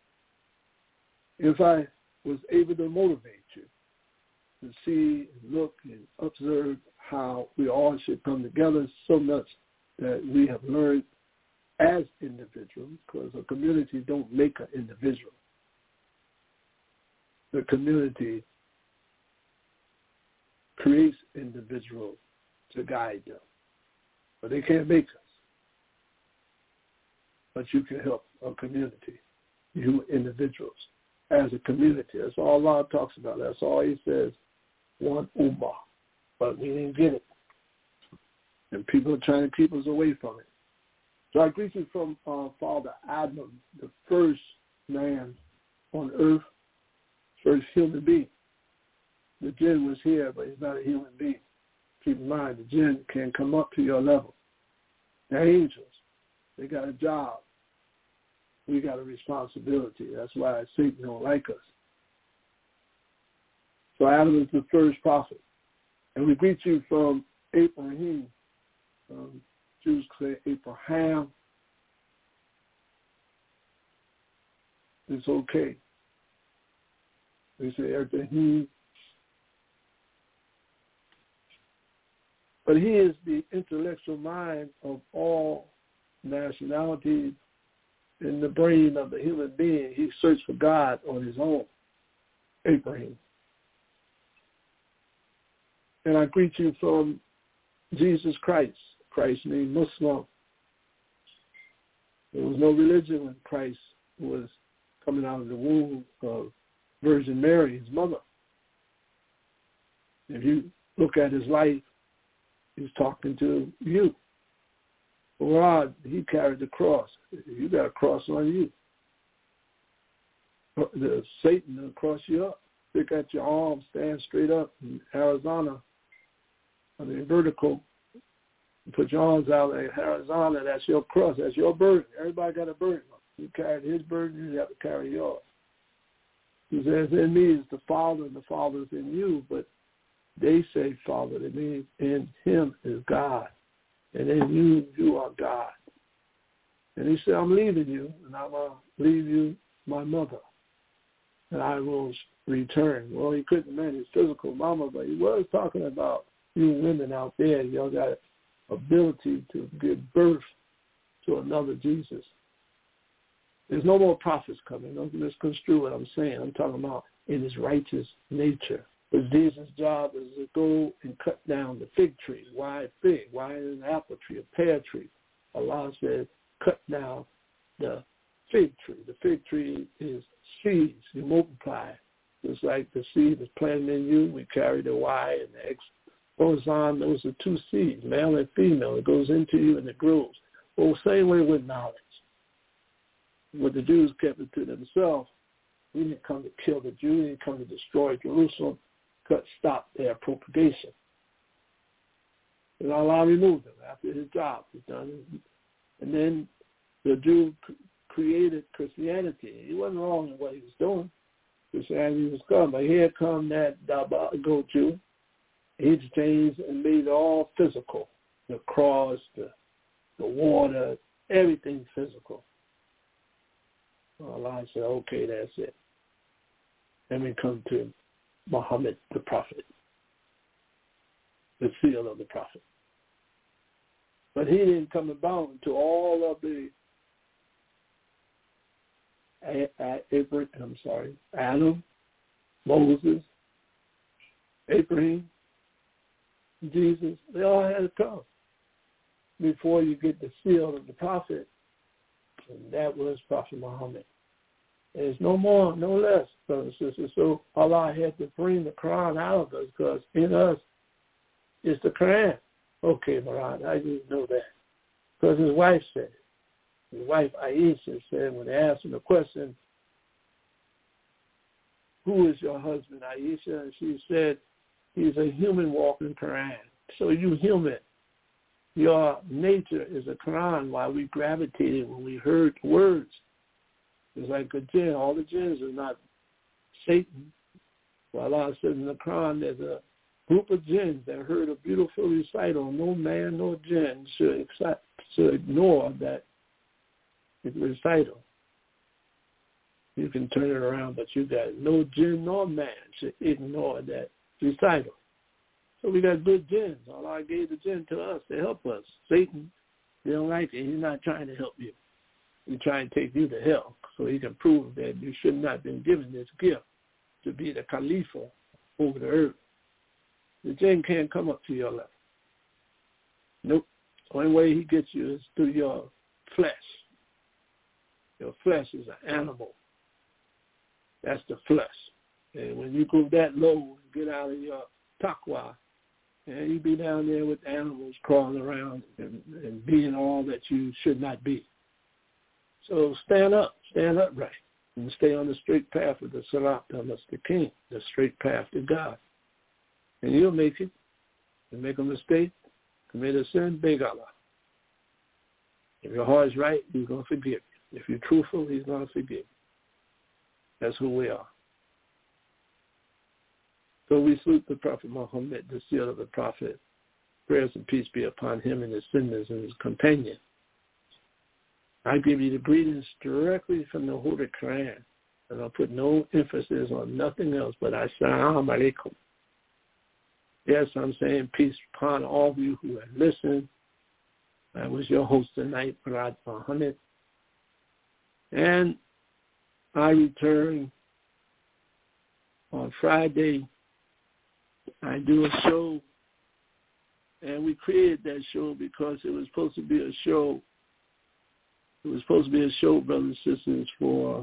A: If I was able to motivate you to see, look, and observe how we all should come together so much that we have learned as individuals, because a community don't make an individual. The community creates individuals to guide them, but they can't make us. But you can help a community, you individuals, as a community. That's all Allah talks about. That's all He says, one ummah. But we didn't get it. And people are trying to keep us away from it. So I greet you from uh, Father Adam, the first man on earth, first human being. The jinn was here, but he's not a human being. Keep in mind, the jinn can come up to your level. They're angels. They got a job. We got a responsibility. That's why Satan don't like us. So Adam is the first prophet. And we greet you from Abraham. Um, Jews say Abraham. It's okay. We say Abraham. But he is the intellectual mind of all nationalities. In the brain of the human being, he searched for God on his own, Abraham. And I greet you from Jesus Christ. Christ means Muslim. There was no religion when Christ was coming out of the womb of Virgin Mary, his mother. If you look at his life, he's talking to you. God, he carried the cross. You got a cross on you. The Satan will cross you up. Pick at your arm, stand straight up in Arizona. I mean, vertical. Put your arms out like Arizona. That's your cross. That's your burden. Everybody got a burden. You carried his burden, you have to carry yours. He says, in me is the Father, and the Father is in you. But they say Father. It means in him is God. And in you, you are God. And he said, I'm leaving you, and I'm going to leave you my mother, and I will return. Well, he couldn't mean his physical mama, but he was talking about you women out there. Y'all got ability to give birth to another Jesus. There's no more prophets coming. Don't misconstrue what I'm saying. I'm talking about in his righteous nature. But Jesus' job is to go and cut down the fig tree. Why fig? Why an apple tree, a pear tree? Allah said, cut down the fig tree. The fig tree is seeds. You multiply. Just like the seed is planted in you, we carry the Y and the X goes on. Those are two seeds, male and female. It goes into you and it grows. Well, same way with knowledge. What the Jews kept it to themselves. We didn't come to kill the Jews. We didn't come to destroy Jerusalem. Cut, stop their propagation. And Allah removed them after his job was done. And then the Jew created Christianity. He wasn't wrong in what he was doing. Christianity was coming. But here come that Dabago Jew. He changed and made it all physical. The cross, the, the water, everything physical. Allah said, okay, that's it. Then we come to Muhammad, the prophet, the seal of the prophet. But he didn't come about until all of the, Abraham, I'm sorry, Adam, Moses, Abraham, Jesus, they all had to come before you get the seal of the prophet, and that was Prophet Muhammad. There's no more, no less, brothers and sisters. So Allah had to bring the Quran out of us because in us is the Quran. Okay, Maran, I didn't know that. Because his wife said it. His wife Aisha said when they asked him the question, who is your husband, Aisha? And she said, he's a human walking Quran. So you human. Your nature is a Quran while we gravitated when we heard the words. It's like a jinn. All the jinns are not Satan. Well, Allah says in the Quran, there's a group of jinns that heard a beautiful recital. No man, no jinn should, accept, should ignore that recital. You can turn it around, but you got no jinn nor man should ignore that recital. So we got good jinns. Allah gave the jinn to us to help us. Satan, they don't like it. He's not trying to help you. He's trying to take you to hell so he can prove that you should not have been given this gift to be the Khalifa over the earth. The jinn can't come up to your level. Nope. The only way he gets you is through your flesh. Your flesh is an animal. That's the flesh. And when you go that low, get out of your taqwa And you be down there with animals crawling around and, and being all that you should not be. So stand up, stand upright, and stay on the straight path of the Sirat al-Mustaqim, the straight path to God. And you'll make it. You make a mistake, commit a sin, beg Allah. If your heart is right, He's going to forgive you. If you're truthful, He's going to forgive you. That's who we are. So we salute the Prophet Muhammad, the seal of the Prophet. Prayers and peace be upon him and his sinners and his companion. I give you the greetings directly from the Holy Quran, and I'll put no emphasis on nothing else but Assalamu alaikum. Yes, I'm saying peace upon all of you who have listened. I was your host tonight, Murad Muhammad. And I return on Friday. I do a show, and we created that show because it was supposed to be a show. It was supposed to be a show, brothers and sisters, for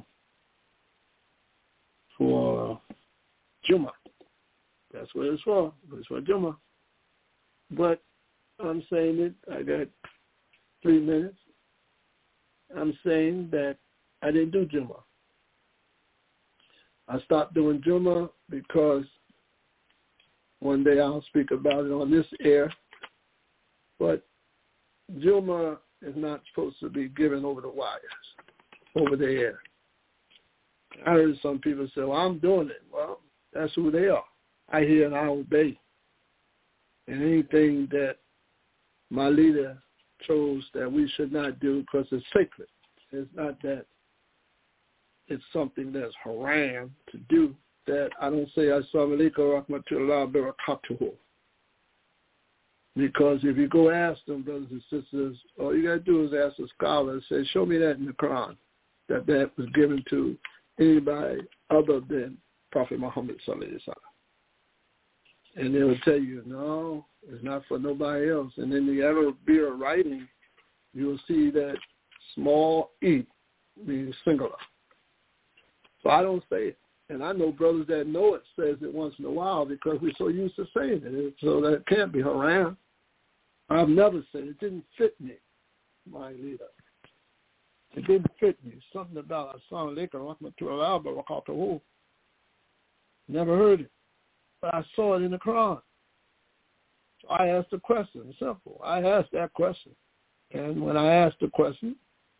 A: for Jummah. That's what it's for. It's for Jummah. But I'm saying it. I got three minutes. I'm saying that I didn't do Jummah. I stopped doing Jummah because one day I'll speak about it on this air. But Jummah is not supposed to be given over the wires, over the air. I heard some people say, well, I'm doing it. Well, that's who they are. I hear and I obey. And anything that my leader chose that we should not do because it's sacred. It's not that it's something that's haram to do, that I don't say Assalamu alaikum wa rahmatullahi wa barakatuhu. Because if you go ask them, brothers and sisters, all you got to do is ask a scholar and say, show me that in the Quran, that that was given to anybody other than Prophet Muhammad sallallahu alaihi wasallam. And they will tell you, no, it's not for nobody else. And in the Arabic writing, you will see that small e means singular. So I don't say it. And I know brothers that know it says it once in a while because we're so used to saying it. So that can't be haram. I've never said it. It didn't fit me, my leader. It didn't fit me. Something about Assalamu alaikum wa rahmatullahi wa barakatuhu. Never heard it. But I saw it in the Quran. So I asked the question. Simple. I asked that question. And when I asked the question,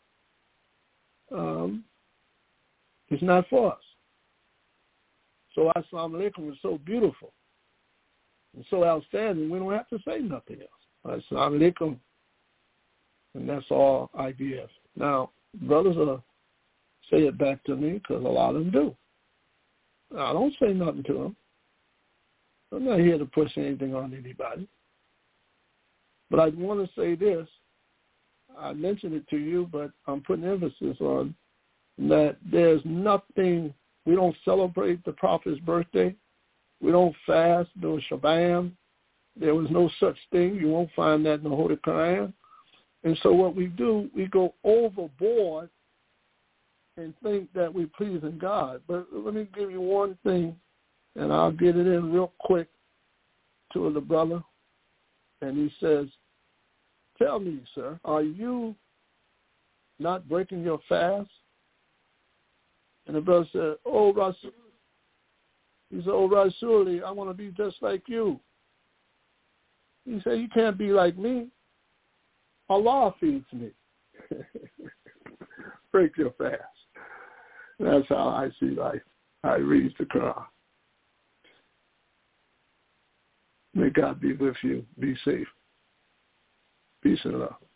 A: um, it's not for us. So Assalamu alaikum is so beautiful and so outstanding, we don't have to say nothing else. Assalamu alaikum. And that's all I give. Now, brothers will say it back to me because a lot of them do. I don't say nothing to them. I'm not here to push anything on anybody. But I want to say this. I mentioned it to you, but I'm putting emphasis on that there's nothing, we don't celebrate the Prophet's birthday. We don't fast, no Shabbat. There was no such thing. You won't find that in the Holy Quran. And so what we do, we go overboard and think that we're pleasing God. But let me give you one thing, and I'll get it in real quick to the brother. And he says, tell me, sir, are you not breaking your fast? And the brother said, oh, Rasul. He said, oh, Rasuli, I want to be just like you. He said, you can't be like me. Allah feeds me. Break your fast. That's how I see life. I read the Quran. May God be with you. Be safe. Peace and love.